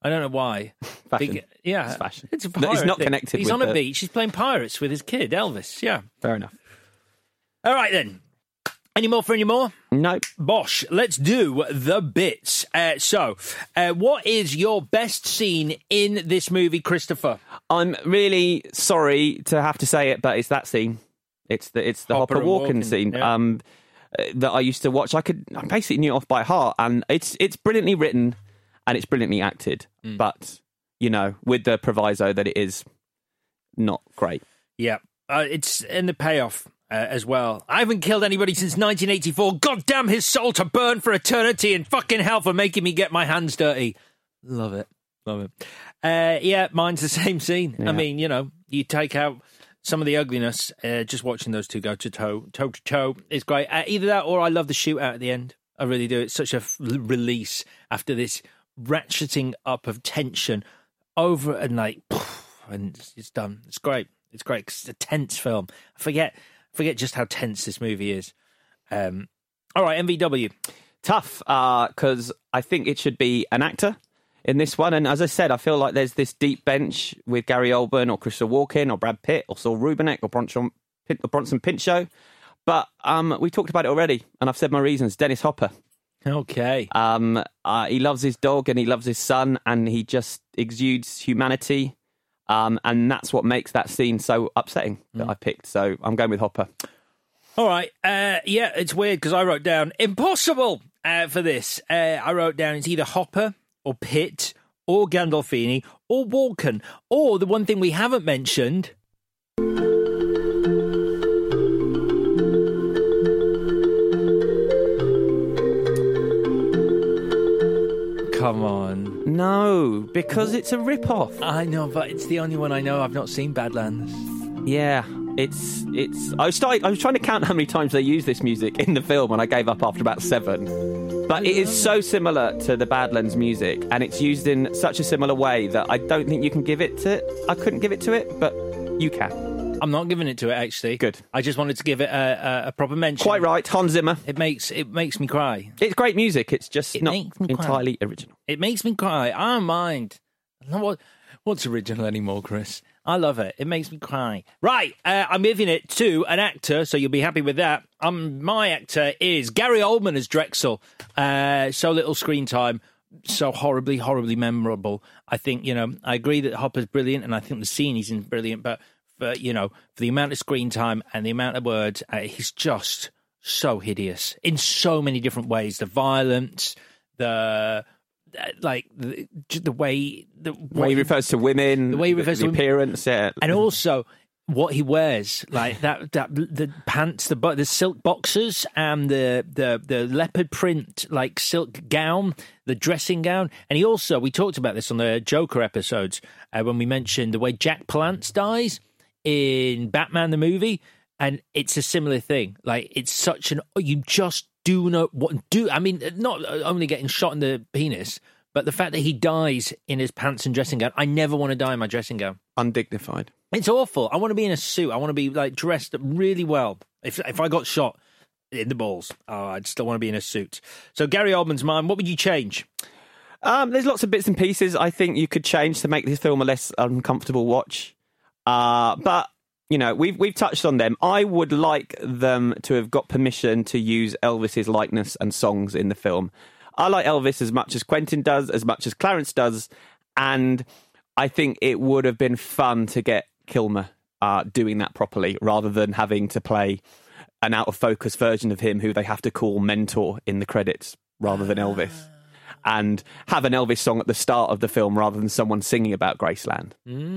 [SPEAKER 7] I don't know why.
[SPEAKER 5] Fashion.
[SPEAKER 7] Big, yeah,
[SPEAKER 5] It's fashion.
[SPEAKER 7] It's a
[SPEAKER 5] No,
[SPEAKER 7] pirate
[SPEAKER 5] it's not
[SPEAKER 7] thing.
[SPEAKER 5] connected
[SPEAKER 7] He's
[SPEAKER 5] with
[SPEAKER 7] on a
[SPEAKER 5] the-
[SPEAKER 7] beach. He's playing pirates with his kid, Elvis. Yeah.
[SPEAKER 5] Fair enough.
[SPEAKER 7] All right, then. Any more for any more?
[SPEAKER 5] No.
[SPEAKER 7] Bosh, let's do the bits. Uh, so, uh, what is your best scene in this movie, Christopher?
[SPEAKER 5] I'm really sorry to have to say it, but it's that scene. It's the it's the
[SPEAKER 7] Hopper
[SPEAKER 5] Hopper,
[SPEAKER 7] and
[SPEAKER 5] walking,
[SPEAKER 7] Walken,
[SPEAKER 5] scene
[SPEAKER 7] yeah.
[SPEAKER 5] um, uh, that I used to watch. I could I basically knew it off by heart, and it's it's brilliantly written and it's brilliantly acted,
[SPEAKER 7] Mm.
[SPEAKER 5] but you know, with the proviso that it is not great.
[SPEAKER 7] Yeah, uh, it's in the payoff. Uh, as well. I haven't killed anybody since nineteen eighty-four. God damn his soul to burn for eternity, and fucking hell for making me get my hands dirty. Love it. Love it. Uh, yeah, mine's the same scene.
[SPEAKER 5] Yeah.
[SPEAKER 7] I mean, you know, you take out some of the ugliness, uh, just watching those two go to toe, toe to toe is great. Uh, either that or I love the shootout at the end. I really do. It's such a f- release after this ratcheting up of tension over and like, and it's done. It's great. It's great. 'Cause it's a tense film. I forget. Forget just how tense this movie is. Um, all right, M V W.
[SPEAKER 5] Tough, because I think it should be an actor in this one. And as I said, I feel like there's this deep bench with Gary Oldman or Christopher Walken or Brad Pitt or Saul Rubinek or Bronson, Pin- or Bronson Pinchot. But um, we talked about it already, and I've said my reasons. Dennis Hopper.
[SPEAKER 7] Okay.
[SPEAKER 5] Um, uh, he loves his dog and he loves his son, and he just exudes humanity. Um, and that's what makes that scene so upsetting that
[SPEAKER 7] Mm.
[SPEAKER 5] I picked. So I'm going with Hopper.
[SPEAKER 7] All right. Uh, yeah, it's weird because I wrote down impossible uh, for this. Uh, I wrote down it's either Hopper or Pitt or Gandolfini or Walken or the one thing we haven't mentioned. Come on.
[SPEAKER 5] No, because it's a rip-off.
[SPEAKER 7] I know, but it's the only one I know. I've not seen Badlands.
[SPEAKER 5] Yeah, it's it's. I was starting, I was trying to count how many times they use this music in the film, and I gave up after about seven. But it is so similar to the Badlands music, and it's used in such a similar way that I don't think you can give it to. I couldn't give it to it, but you can.
[SPEAKER 7] I'm not giving it to it, actually.
[SPEAKER 5] Good.
[SPEAKER 7] I just wanted to give it a, a, a proper mention.
[SPEAKER 5] Quite right, Hans Zimmer.
[SPEAKER 7] It makes it makes me cry.
[SPEAKER 5] It's great music. It's just
[SPEAKER 7] It
[SPEAKER 5] not
[SPEAKER 7] makes me cry.
[SPEAKER 5] entirely original.
[SPEAKER 7] It makes me cry. I don't mind. No, what, what's original anymore, Chris? I love it. It makes me cry. Right, uh, I'm giving it to an actor, so you'll be happy with that. Um, my actor is Gary Oldman as Drexel. Uh, so little screen time, so horribly, horribly memorable. I think, you know, I agree that Hopper's brilliant, and I think the scene he's in is brilliant, but, for, you know, for the amount of screen time and the amount of words, uh, he's just so hideous in so many different ways. The violence, the... Uh, like the, the way the
[SPEAKER 5] The way he refers to women,
[SPEAKER 7] the way he refers
[SPEAKER 5] the
[SPEAKER 7] to women.
[SPEAKER 5] appearance, yeah.
[SPEAKER 7] And also what he wears, like that, that the pants, the bu- the silk boxers, and the, the the leopard print like silk gown, the dressing gown. And he also, we talked about this on the Joker episodes uh, when we mentioned the way Jack Palance dies in Batman the movie, and it's a similar thing. Like it's such an you just do not what do. I mean, not only getting shot in the penis, but the fact that he dies in his pants and dressing gown. I never want to die in my dressing gown.
[SPEAKER 5] Undignified.
[SPEAKER 7] It's awful. I want to be in a suit. I want to be like dressed really well. If if I got shot in the balls, oh, I'd still want to be in a suit. So Gary Oldman's mine. What would you change?
[SPEAKER 5] Um, there's lots of bits and pieces I think you could change to make this film a less uncomfortable watch. Uh, but you know, we've we've touched on them. I would like them to have got permission to use Elvis's likeness and songs in the film. I like Elvis as much as Quentin does, as much as Clarence does, and I think it would have been fun to get Kilmer uh, doing that properly, rather than having to play an out-of-focus version of him who they have to call Mentor in the credits, rather than Elvis, and have an Elvis song at the start of the film rather than someone singing about Graceland.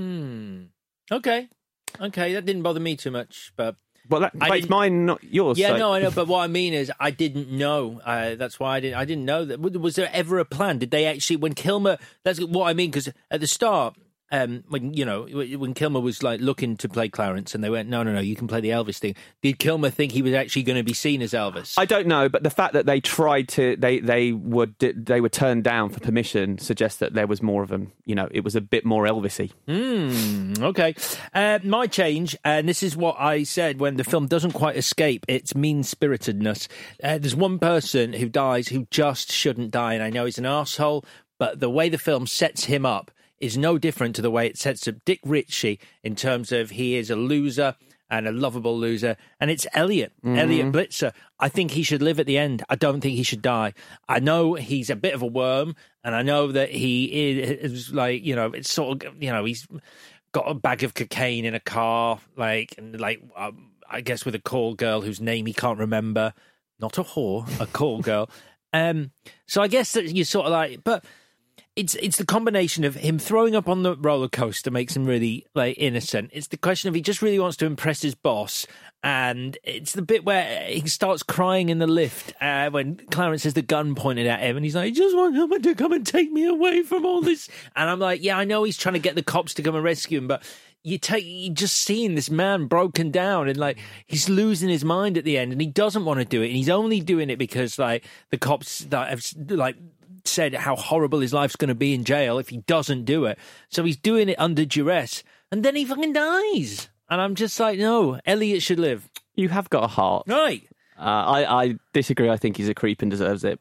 [SPEAKER 7] Mm. Okay. Okay, that didn't bother me too much, but...
[SPEAKER 5] Well, that,
[SPEAKER 7] I
[SPEAKER 5] but it's
[SPEAKER 7] didn't-
[SPEAKER 5] mine, not yours.
[SPEAKER 7] Yeah,
[SPEAKER 5] so-
[SPEAKER 7] no, I know, but what I mean is I didn't know. Uh, that's why I didn't I didn't know that. Was there ever a plan? Did they actually, when Kilmer... That's what I mean, because at the start... Um, when you know when Kilmer was like looking to play Clarence, and they went, no, no, no, you can play the Elvis thing. Did Kilmer think he was actually going to be seen as Elvis?
[SPEAKER 5] I don't know, but the fact that they tried to, they they would they were turned down for permission suggests that there was more of them. You know, it was a bit more Elvis-y.
[SPEAKER 7] Hmm. Okay. Uh, my change, and this is what I said when the film doesn't quite escape its mean-spiritedness. Uh, there's one person who dies who just shouldn't die, and I know he's an arsehole, but the way the film sets him up is no different to the way it sets up Dick Ritchie in terms of he is a loser and a lovable loser, and it's Elliot, mm. Elliot Blitzer. I think he should live at the end. I don't think he should die. I know he's a bit of a worm, and I know that he is, like, you know, it's sort of, you know, he's got a bag of cocaine in a car, like, and like, um, I guess with a call girl whose name he can't remember. Not a whore, a call girl. Um, so I guess that you're sort of like, but it's it's the combination of him throwing up on the roller coaster makes him really like innocent. It's the question of he just really wants to impress his boss, and it's the bit where he starts crying in the lift uh, when Clarence has the gun pointed at him, and he's like, "I just want someone to come and take me away from all this." And I'm like, "Yeah, I know he's trying to get the cops to come and rescue him, but." You take, you just seeing this man broken down and like he's losing his mind at the end, and he doesn't want to do it, and he's only doing it because like the cops that have like said how horrible his life's going to be in jail if he doesn't do it. So he's doing it under duress, and then he fucking dies. And I'm just like, no, Elliot should live.
[SPEAKER 5] You have got a heart,
[SPEAKER 7] right?
[SPEAKER 5] Uh, I, I disagree. I think he's a creep and deserves it.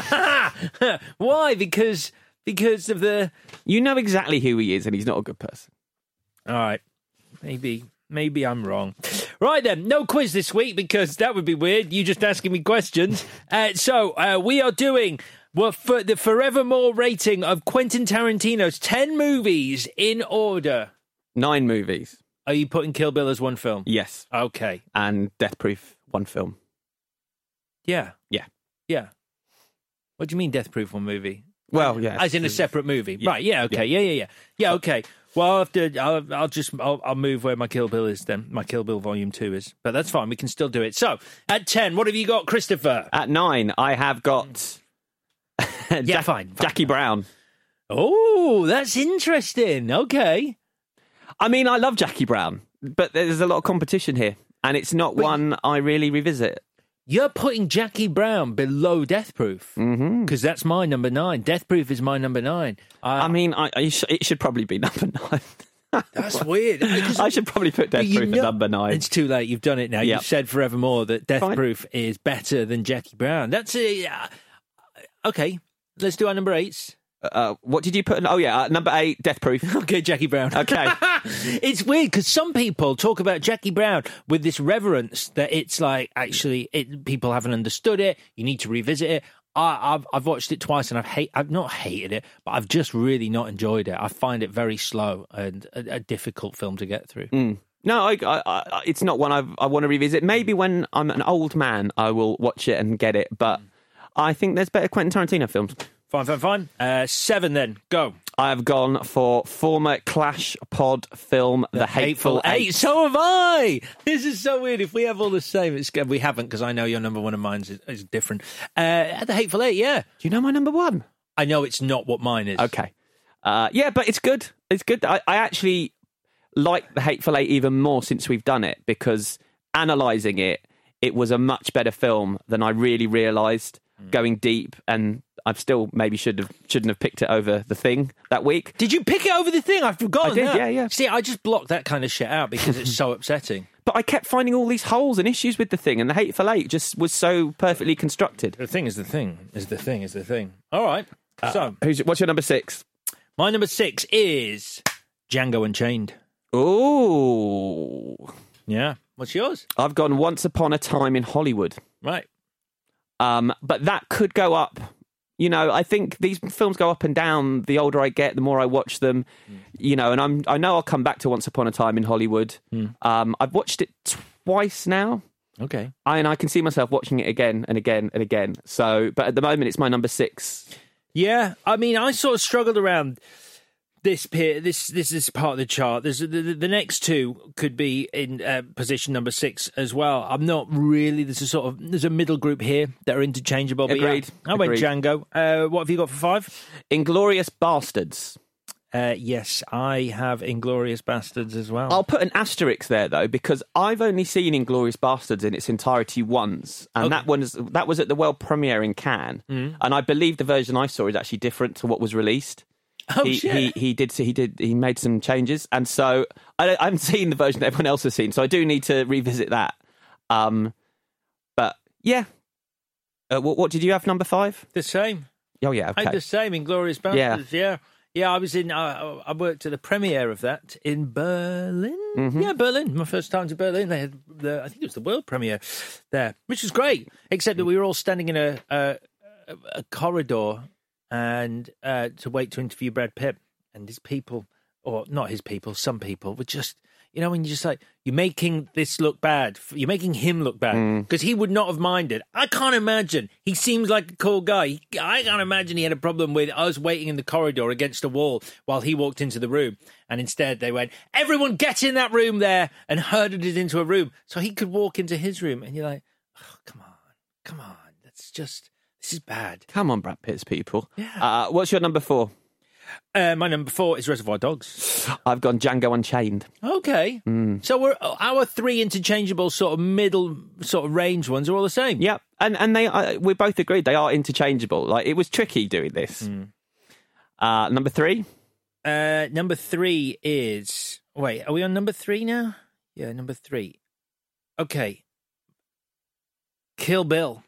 [SPEAKER 7] Why? Because because of the.
[SPEAKER 5] You know exactly who he is, and he's not a good person.
[SPEAKER 7] All right, maybe maybe I'm wrong. Right then, no quiz this week because that would be weird. You just asking me questions. Uh, so uh, we are doing well, for the Forevermore rating of Quentin Tarantino's ten movies in order.
[SPEAKER 5] Nine movies.
[SPEAKER 7] Are you putting Kill Bill as one film?
[SPEAKER 5] Yes.
[SPEAKER 7] Okay.
[SPEAKER 5] And Death Proof one film.
[SPEAKER 7] Yeah.
[SPEAKER 5] Yeah.
[SPEAKER 7] Yeah. What do you mean Death Proof one movie?
[SPEAKER 5] Well, yeah.
[SPEAKER 7] As in a separate movie.
[SPEAKER 5] Yeah.
[SPEAKER 7] Right, yeah, okay. Yeah, yeah, yeah. Yeah, okay. Well, I'll have to, I'll, I'll just, I'll, I'll move where my Kill Bill is then. My Kill Bill Volume two is. But that's fine. We can still do it. So, at ten, what have you got, Christopher?
[SPEAKER 5] At nine, I have got...
[SPEAKER 7] yeah,
[SPEAKER 5] Jack-
[SPEAKER 7] fine, fine.
[SPEAKER 5] Jackie Brown.
[SPEAKER 7] Oh, that's interesting. Okay.
[SPEAKER 5] I mean, I love Jackie Brown, but there's a lot of competition here. And it's not but one I really revisit.
[SPEAKER 7] You're putting Jackie Brown below Death Proof because
[SPEAKER 5] mm-hmm.
[SPEAKER 7] that's my number nine. Death Proof is my number nine.
[SPEAKER 5] I, I mean, I, I sh- it should probably be number nine.
[SPEAKER 7] That's weird.
[SPEAKER 5] I should probably put Death Proof know, at number nine.
[SPEAKER 7] It's too late. You've done it now. Yep. You've said forevermore that Death Fine. Proof is better than Jackie Brown. That's a uh, okay. Let's do our number eights.
[SPEAKER 5] Uh, what did you put? Oh, yeah, uh, number eight, Death Proof.
[SPEAKER 7] Okay, Jackie Brown.
[SPEAKER 5] Okay.
[SPEAKER 7] It's weird because some people talk about Jackie Brown with this reverence that it's like, actually, it, people haven't understood it. You need to revisit it. I, I've, I've watched it twice and I've hate, I've not hated it, but I've just really not enjoyed it. I find it very slow and a, a difficult film to get through.
[SPEAKER 5] Mm. No, I, I, I, it's not one I've, I want to revisit. Maybe when I'm an old man, I will watch it and get it, but I think there's better Quentin Tarantino films.
[SPEAKER 7] Fine, fine, fine. Uh, seven then, go.
[SPEAKER 5] I've gone for former Clash Pod film, The, the Hateful, Hateful Eight. Eight.
[SPEAKER 7] So have I! This is so weird. If we have all the same, it's we haven't, because I know your number one of mine is, is different. Uh, The Hateful Eight, yeah.
[SPEAKER 5] Do you know my number one?
[SPEAKER 7] I know it's not what mine is.
[SPEAKER 5] Okay. Uh, yeah, but it's good. It's good. I, I actually like The Hateful Eight even more since we've done it, because analysing it, it was a much better film than I really realised, mm. going deep, and I've still maybe should have shouldn't have picked it over The Thing that week.
[SPEAKER 7] Did you pick it over The Thing? I've forgotten
[SPEAKER 5] I did,
[SPEAKER 7] that.
[SPEAKER 5] yeah, yeah.
[SPEAKER 7] See, I just blocked that kind of shit out because it's so upsetting.
[SPEAKER 5] But I kept finding all these holes and issues with The Thing, and The Hateful Eight just was so perfectly constructed.
[SPEAKER 7] The Thing is The Thing, is The Thing, is The Thing. All right.
[SPEAKER 5] Uh,
[SPEAKER 7] so,
[SPEAKER 5] who's, what's your number six?
[SPEAKER 7] My number six is Django Unchained.
[SPEAKER 5] Ooh.
[SPEAKER 7] Yeah. What's yours?
[SPEAKER 5] I've gone Once Upon a Time in Hollywood.
[SPEAKER 7] Right.
[SPEAKER 5] Um, but that could go up. You know, I think these films go up and down. The older I get, the more I watch them. Mm. You know, and I'm I know I'll come back to Once Upon a Time in Hollywood. Mm. Um, I've watched it twice now.
[SPEAKER 7] Okay.
[SPEAKER 5] I, and I can see myself watching it again and again and again. So, but at the moment, it's my number six.
[SPEAKER 7] Yeah, I mean, I sort of struggled around this peer, this this is part of the chart. There's the, the, the next two could be in uh, position number six as well. I'm not really. There's a sort of there's a middle group here that are interchangeable.
[SPEAKER 5] Agreed.
[SPEAKER 7] But yeah, I went
[SPEAKER 5] Agreed.
[SPEAKER 7] Django. Uh, what have you got for five?
[SPEAKER 5] Inglourious Bastards.
[SPEAKER 7] Uh, yes, I have Inglourious Bastards as well.
[SPEAKER 5] I'll put an asterisk there though, because I've only seen Inglourious Bastards in its entirety once, and okay. that was that was at the world premiere in Cannes, mm. and I believe the version I saw is actually different to what was released.
[SPEAKER 7] Oh
[SPEAKER 5] he,
[SPEAKER 7] shit!
[SPEAKER 5] He he did he did he made some changes, and so I, I haven't seen the version that everyone else has seen, so I do need to revisit that. Um, but yeah, uh, what what did you have number five?
[SPEAKER 7] The same.
[SPEAKER 5] Oh, yeah,
[SPEAKER 7] I
[SPEAKER 5] okay.
[SPEAKER 7] had the same in Glorious Bastards, yeah. yeah. Yeah, I was in, uh, I worked at the premiere of that in Berlin.
[SPEAKER 5] Mm-hmm.
[SPEAKER 7] Yeah, Berlin. My first time to Berlin. They had the, I think it was the world premiere there, which was great, except that we were all standing in a, a, a corridor and uh, to wait to interview Brad Pitt. And his people, or not his people, some people were just, you know, when you're just like, you're making this look bad. You're making him look bad because he would not have minded. I can't imagine. He seems like a cool guy. He, I can't imagine he had a problem with us waiting in the corridor against a wall while he walked into the room. And instead they went, everyone get in that room there, and herded it into a room so he could walk into his room. And you're like, oh, come on, come on. That's just, this is bad.
[SPEAKER 5] Come on, Brad Pitt's people.
[SPEAKER 7] Yeah.
[SPEAKER 5] Uh, what's your number four?
[SPEAKER 7] Uh, my number four is Reservoir Dogs.
[SPEAKER 5] I've gone Django Unchained.
[SPEAKER 7] Okay.
[SPEAKER 5] Mm.
[SPEAKER 7] So we're our three interchangeable sort of middle sort of range ones are all the same.
[SPEAKER 5] Yeah, and and they uh, we both agreed they are interchangeable. Like, it was tricky doing this.
[SPEAKER 7] Mm.
[SPEAKER 5] Uh, number three?
[SPEAKER 7] Uh, number three is... Wait, are we on number three now? Yeah, number three. Okay. Kill Bill.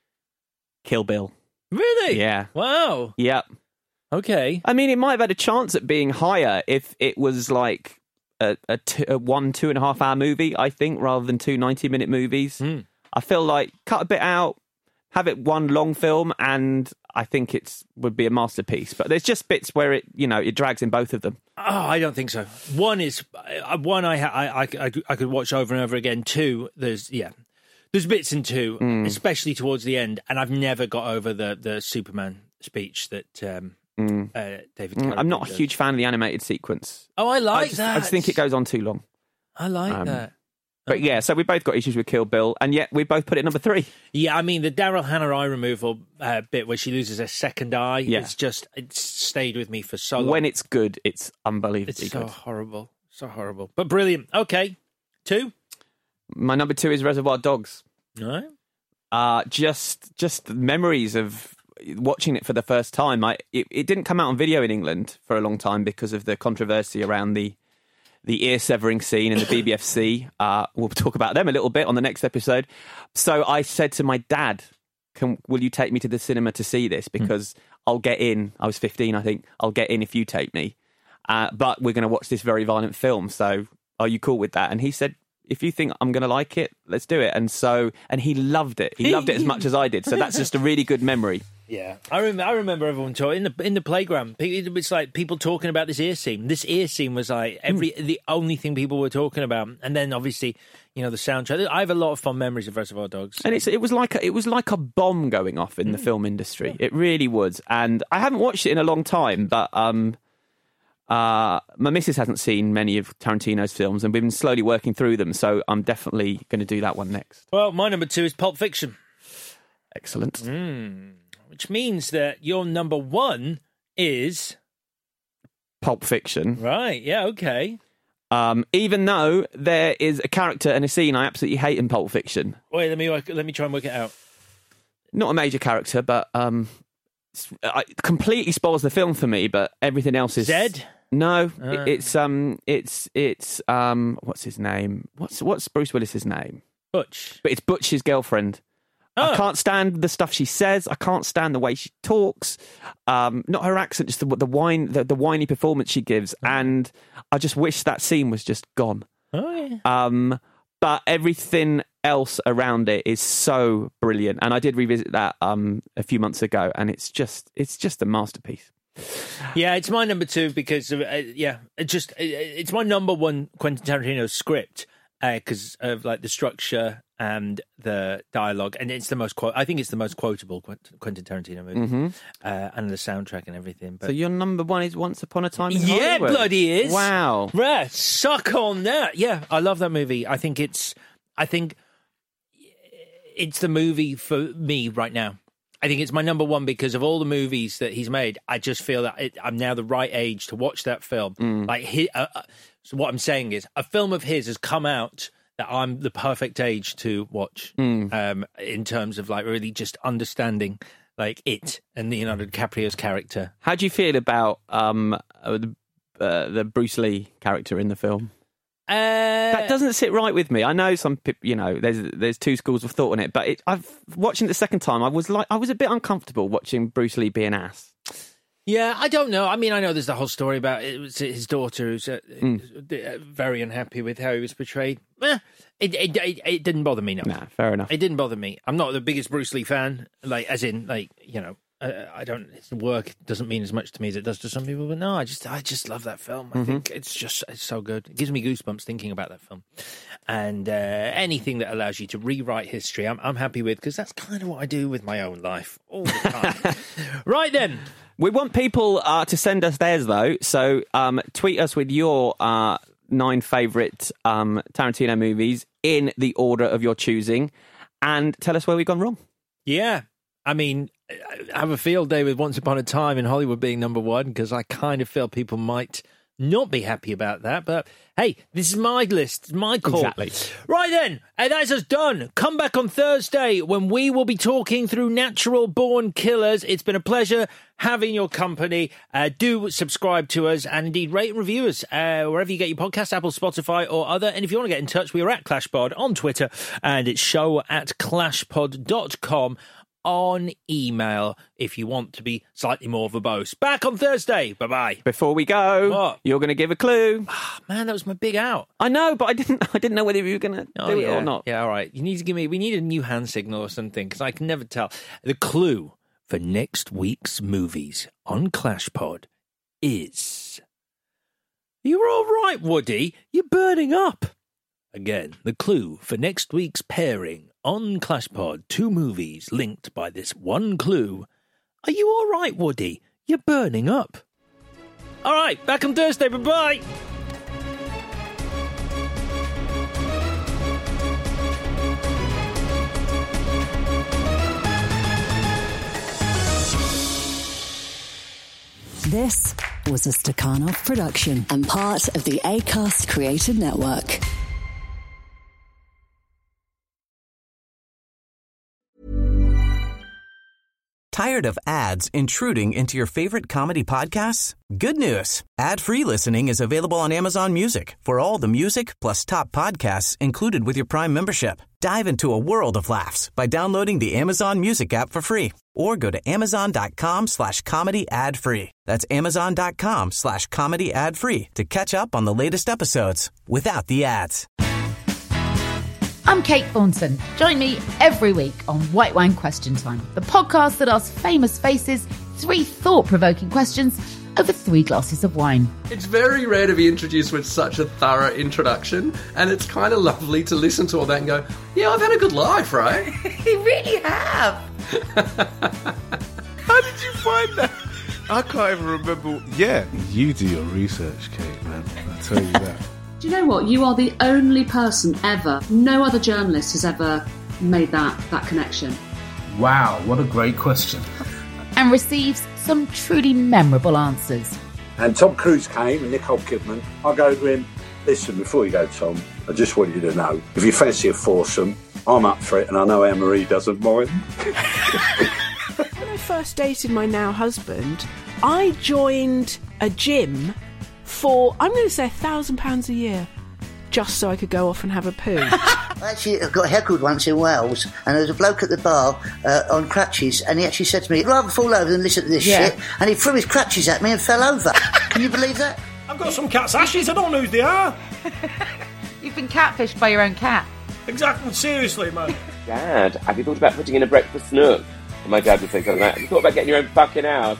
[SPEAKER 5] Kill Bill.
[SPEAKER 7] Really?
[SPEAKER 5] Yeah.
[SPEAKER 7] Wow.
[SPEAKER 5] Yep.
[SPEAKER 7] Okay.
[SPEAKER 5] I mean, it might have had a chance at being higher if it was like a, a, t- a one, two and a half hour movie, I think, rather than two ninety-minute movies.
[SPEAKER 7] Mm.
[SPEAKER 5] I feel like cut a bit out, have it one long film, and I think it's would be a masterpiece. But there's just bits where it, you know, it drags in both of them.
[SPEAKER 7] Oh, I don't think so. One is... Uh, one I, I, I, I, I could watch over and over again. Two, there's... Yeah. There's bits in two,
[SPEAKER 5] Mm.
[SPEAKER 7] especially towards the end, and I've never got over the, the Superman speech that... Um,
[SPEAKER 5] Mm.
[SPEAKER 7] Uh, David.
[SPEAKER 5] Mm, I'm not a
[SPEAKER 7] does.
[SPEAKER 5] huge fan of the animated sequence.
[SPEAKER 7] Oh, I like
[SPEAKER 5] I just,
[SPEAKER 7] that.
[SPEAKER 5] I just think it goes on too long.
[SPEAKER 7] I like
[SPEAKER 5] Um,
[SPEAKER 7] that.
[SPEAKER 5] But yeah, so we both got issues with Kill Bill, and yet we both put it number three.
[SPEAKER 7] Yeah, I mean the Daryl Hannah eye removal uh, bit where she loses her second eye.
[SPEAKER 5] Yeah.
[SPEAKER 7] It's just it's stayed with me for so long.
[SPEAKER 5] When it's good, it's unbelievably
[SPEAKER 7] it's so
[SPEAKER 5] good.
[SPEAKER 7] horrible, so horrible, but brilliant. Okay, two.
[SPEAKER 5] My number two is Reservoir Dogs.
[SPEAKER 7] All right.
[SPEAKER 5] Uh, just just memories of watching it for the first time. I it, it didn't come out on video in England for a long time because of the controversy around the the ear severing scene in the B B F C. Uh, we'll talk about them a little bit on the next episode. So I said to my dad, Can, will you take me to the cinema to see this? Because mm. I'll get in. I was fifteen, I think. I'll get in if you take me. Uh, but we're going to watch this very violent film. So are you cool with that? And he said, if you think I'm going to like it, let's do it. And so, and he loved it. He loved it as much as I did. So that's just a really good memory.
[SPEAKER 7] Yeah, I remember. I remember everyone talking in the in the playground. It's like people talking about this ear scene. This ear scene was like every mm. the only thing people were talking about. And then obviously, you know, the soundtrack. I have a lot of fond memories of Reservoir Dogs.
[SPEAKER 5] And it's it was like a, it was like a bomb going off in mm. the film industry. It really was. And I haven't watched it in a long time, but um, uh, my missus hasn't seen many of Tarantino's films, and we've been slowly working through them. So I'm definitely going to do that one next.
[SPEAKER 7] Well, my number two is Pulp Fiction.
[SPEAKER 5] Excellent.
[SPEAKER 7] Mm. Which means that your number one is...
[SPEAKER 5] Pulp Fiction.
[SPEAKER 7] Right, yeah, okay.
[SPEAKER 5] Um, even though there is a character and a scene I absolutely hate in Pulp Fiction.
[SPEAKER 7] Wait, let me work, let me try and work it out.
[SPEAKER 5] Not a major character, but um, it completely spoils the film for me, but everything else is...
[SPEAKER 7] Zed?
[SPEAKER 5] No,
[SPEAKER 7] Uh.
[SPEAKER 5] it's... um, it's it's um, what's his name? What's What's Bruce Willis's name?
[SPEAKER 7] Butch.
[SPEAKER 5] But it's Butch's girlfriend.
[SPEAKER 7] Oh.
[SPEAKER 5] I can't stand the stuff she says. I can't stand the way she talks. Um, not her accent, just the, the whine, the, the whiny performance she gives. And I just wish that scene was just gone.
[SPEAKER 7] Oh, yeah.
[SPEAKER 5] Um, but everything else around it is so brilliant. And I did revisit that um, a few months ago, and it's just it's just a masterpiece.
[SPEAKER 7] Yeah, it's my number two because, of, uh, yeah, it just it, it's my number one Quentin Tarantino script because uh, of like the structure and the dialogue, and it's the most quote. I think it's the most quotable Quentin Tarantino movie,
[SPEAKER 5] mm-hmm.
[SPEAKER 7] uh, and the soundtrack and everything. But
[SPEAKER 5] so your number one is Once Upon a Time in
[SPEAKER 7] yeah,
[SPEAKER 5] Hollywood?
[SPEAKER 7] bloody is.
[SPEAKER 5] Wow,
[SPEAKER 7] right, suck on that. Yeah, I love that movie. I think it's, I think it's the movie for me right now. I think it's my number one because of all the movies that he's made. I just feel that it, I'm now the right age to watch that film.
[SPEAKER 5] Mm.
[SPEAKER 7] Like, he, uh, uh, so what I'm saying is, a film of his has come out that I'm the perfect age to watch.
[SPEAKER 5] Mm.
[SPEAKER 7] Um, in terms of like really just understanding like it and Leonardo DiCaprio's character.
[SPEAKER 5] How do you feel about um uh, the, uh, the Bruce Lee character in the film?
[SPEAKER 7] Uh,
[SPEAKER 5] that doesn't sit right with me. I know some people, you know, there's there's two schools of thought on it, but it, I've watching it the second time. I was like, I was a bit uncomfortable watching Bruce Lee be an ass.
[SPEAKER 7] Yeah, I don't know. I mean, I know there's the whole story about it was his daughter who's uh,
[SPEAKER 5] Mm.
[SPEAKER 7] very unhappy with how he was portrayed. Eh, it, it, it, it didn't bother me, no.
[SPEAKER 5] Nah, fair enough.
[SPEAKER 7] It didn't bother me. I'm not the biggest Bruce Lee fan, like, as in, like, you know, uh, I don't, his work doesn't mean as much to me as it does to some people, but no, I just, I just love that film. I
[SPEAKER 5] Mhm.
[SPEAKER 7] think it's just, it's so good. It gives me goosebumps thinking about that film. And uh, anything that allows you to rewrite history, I'm, I'm happy with, because that's kind of what I do with my own life all the time. Right then.
[SPEAKER 5] We want people uh, to send us theirs, though. So um, tweet us with your uh, nine favourite um, Tarantino movies in the order of your choosing and tell us where we've gone wrong.
[SPEAKER 7] Yeah. I mean, I have a field day with Once Upon a Time in Hollywood being number one, because I kind of feel people might not be happy about that. But hey, this is my list, my call.
[SPEAKER 5] Exactly.
[SPEAKER 7] Right then, and that's us done. Come back on Thursday when we will be talking through Natural Born Killers. It's been a pleasure having your company. Uh, do subscribe to us and indeed rate and review us uh, wherever you get your podcast, Apple, Spotify or other. And if you want to get in touch, we are at ClashPod on Twitter and it's show at clashpod dot com. On email if you want to be slightly more verbose. Back on Thursday. Bye-bye.
[SPEAKER 5] Before we go,
[SPEAKER 7] what?
[SPEAKER 5] You're going to give a clue.
[SPEAKER 7] Oh, man, that was my big out.
[SPEAKER 5] I know, but I didn't I didn't know whether you were going to
[SPEAKER 7] Oh,
[SPEAKER 5] do
[SPEAKER 7] yeah.
[SPEAKER 5] it or not.
[SPEAKER 7] Yeah, all right. You need to give me, we need a new hand signal or something, because I can never tell. The clue for next week's movies on ClashPod is... You're all right, Woody. You're burning up. Again, the clue for next week's pairing on ClashPod, two movies linked by this one clue. Are you all right, Woody? You're burning up. All right, back on Thursday. Bye-bye.
[SPEAKER 1] This was a Stakhanov production and part of the Acast Creative Network.
[SPEAKER 18] Tired of ads intruding into your favorite comedy podcasts? Good news. Ad-free listening is available on Amazon Music for all the music plus top podcasts included with your Prime membership. Dive into a world of laughs by downloading the Amazon Music app for free or go to amazon.com slash comedy ad free. That's amazon.com slash comedy ad free to catch up on the latest episodes without the ads.
[SPEAKER 20] I'm Kate Thornton. Join me every week on White Wine Question Time, the podcast that asks famous faces three thought-provoking questions over three glasses of wine.
[SPEAKER 21] It's very rare to be introduced with such a thorough introduction, and it's kind of lovely to listen to all that and go, yeah, I've had a good life, right?
[SPEAKER 20] You really have.
[SPEAKER 23] How did you find that? I can't even remember. Yeah, you do your research, Kate, man. I tell you that.
[SPEAKER 24] Do you know what? You are the only person ever, no other journalist has ever made that, that connection.
[SPEAKER 2] Wow, what a great question.
[SPEAKER 20] And receives some truly memorable answers.
[SPEAKER 26] And Tom Cruise came and Nicole Kidman. I go to him, listen, before you go, Tom, I just want you to know, if you fancy a foursome, I'm up for it, and I know Anne-Marie doesn't mind.
[SPEAKER 27] When I first dated my now husband, I joined a gym for, I'm going to say, a thousand pounds a year, just so I could go off and have a poo.
[SPEAKER 22] I actually got heckled once in Wales, and there was a bloke at the bar uh, on crutches, and he actually said to me, "I'd rather fall over than listen to this
[SPEAKER 27] Yeah.
[SPEAKER 22] shit," and he threw his crutches at me and fell over. Can you believe that?
[SPEAKER 28] I've got some cat's ashes, I don't know who they are.
[SPEAKER 20] You've been catfished by your own cat.
[SPEAKER 28] Exactly, seriously, man.
[SPEAKER 29] Dad, have you thought about putting in a breakfast nook? And my dad would say something like, have you thought about getting your own fucking house?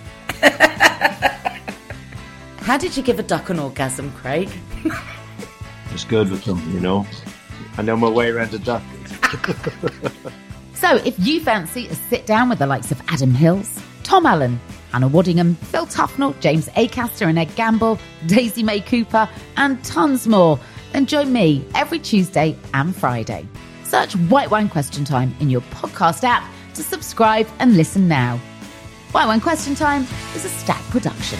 [SPEAKER 3] How did you give a duck an orgasm, Craig?
[SPEAKER 25] It's good with them, you know. I know my way around a duck.
[SPEAKER 20] So if you fancy a sit down with the likes of Adam Hills, Tom Allen, Hannah Waddingham, Phil Tufnell, James Acaster and Ed Gamble, Daisy May Cooper, and tons more, then join me every Tuesday and Friday. Search White Wine Question Time in your podcast app to subscribe and listen now. White Wine Question Time is a Stack production.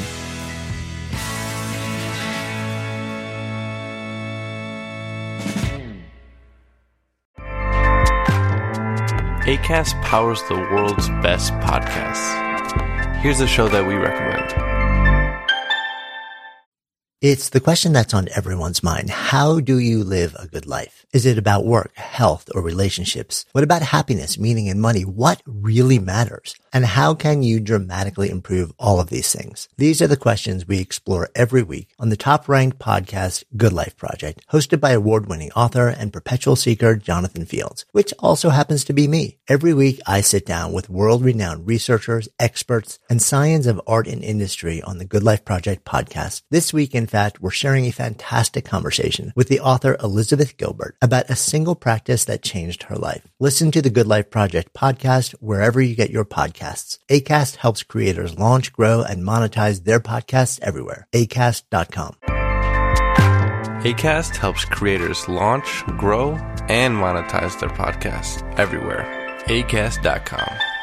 [SPEAKER 6] Acast powers the world's best podcasts. Here's a show that we recommend.
[SPEAKER 8] It's the question that's on everyone's mind. How do you live a good life? Is it about work, health, or relationships? What about happiness, meaning, and money? What really matters? And how can you dramatically improve all of these things? These are the questions we explore every week on the top-ranked podcast Good Life Project, hosted by award-winning author and perpetual seeker Jonathan Fields, which also happens to be me. Every week, I sit down with world-renowned researchers, experts, and science of art and industry on the Good Life Project podcast. This week, in fact, we're sharing a fantastic conversation with the author Elizabeth Gilbert about a single practice that changed her life. Listen to the Good Life Project podcast wherever you get your podcasts. Acast helps creators launch, grow, and monetize their podcasts everywhere. acast dot com.
[SPEAKER 6] Acast helps creators launch, grow, and monetize their podcasts everywhere. acast dot com.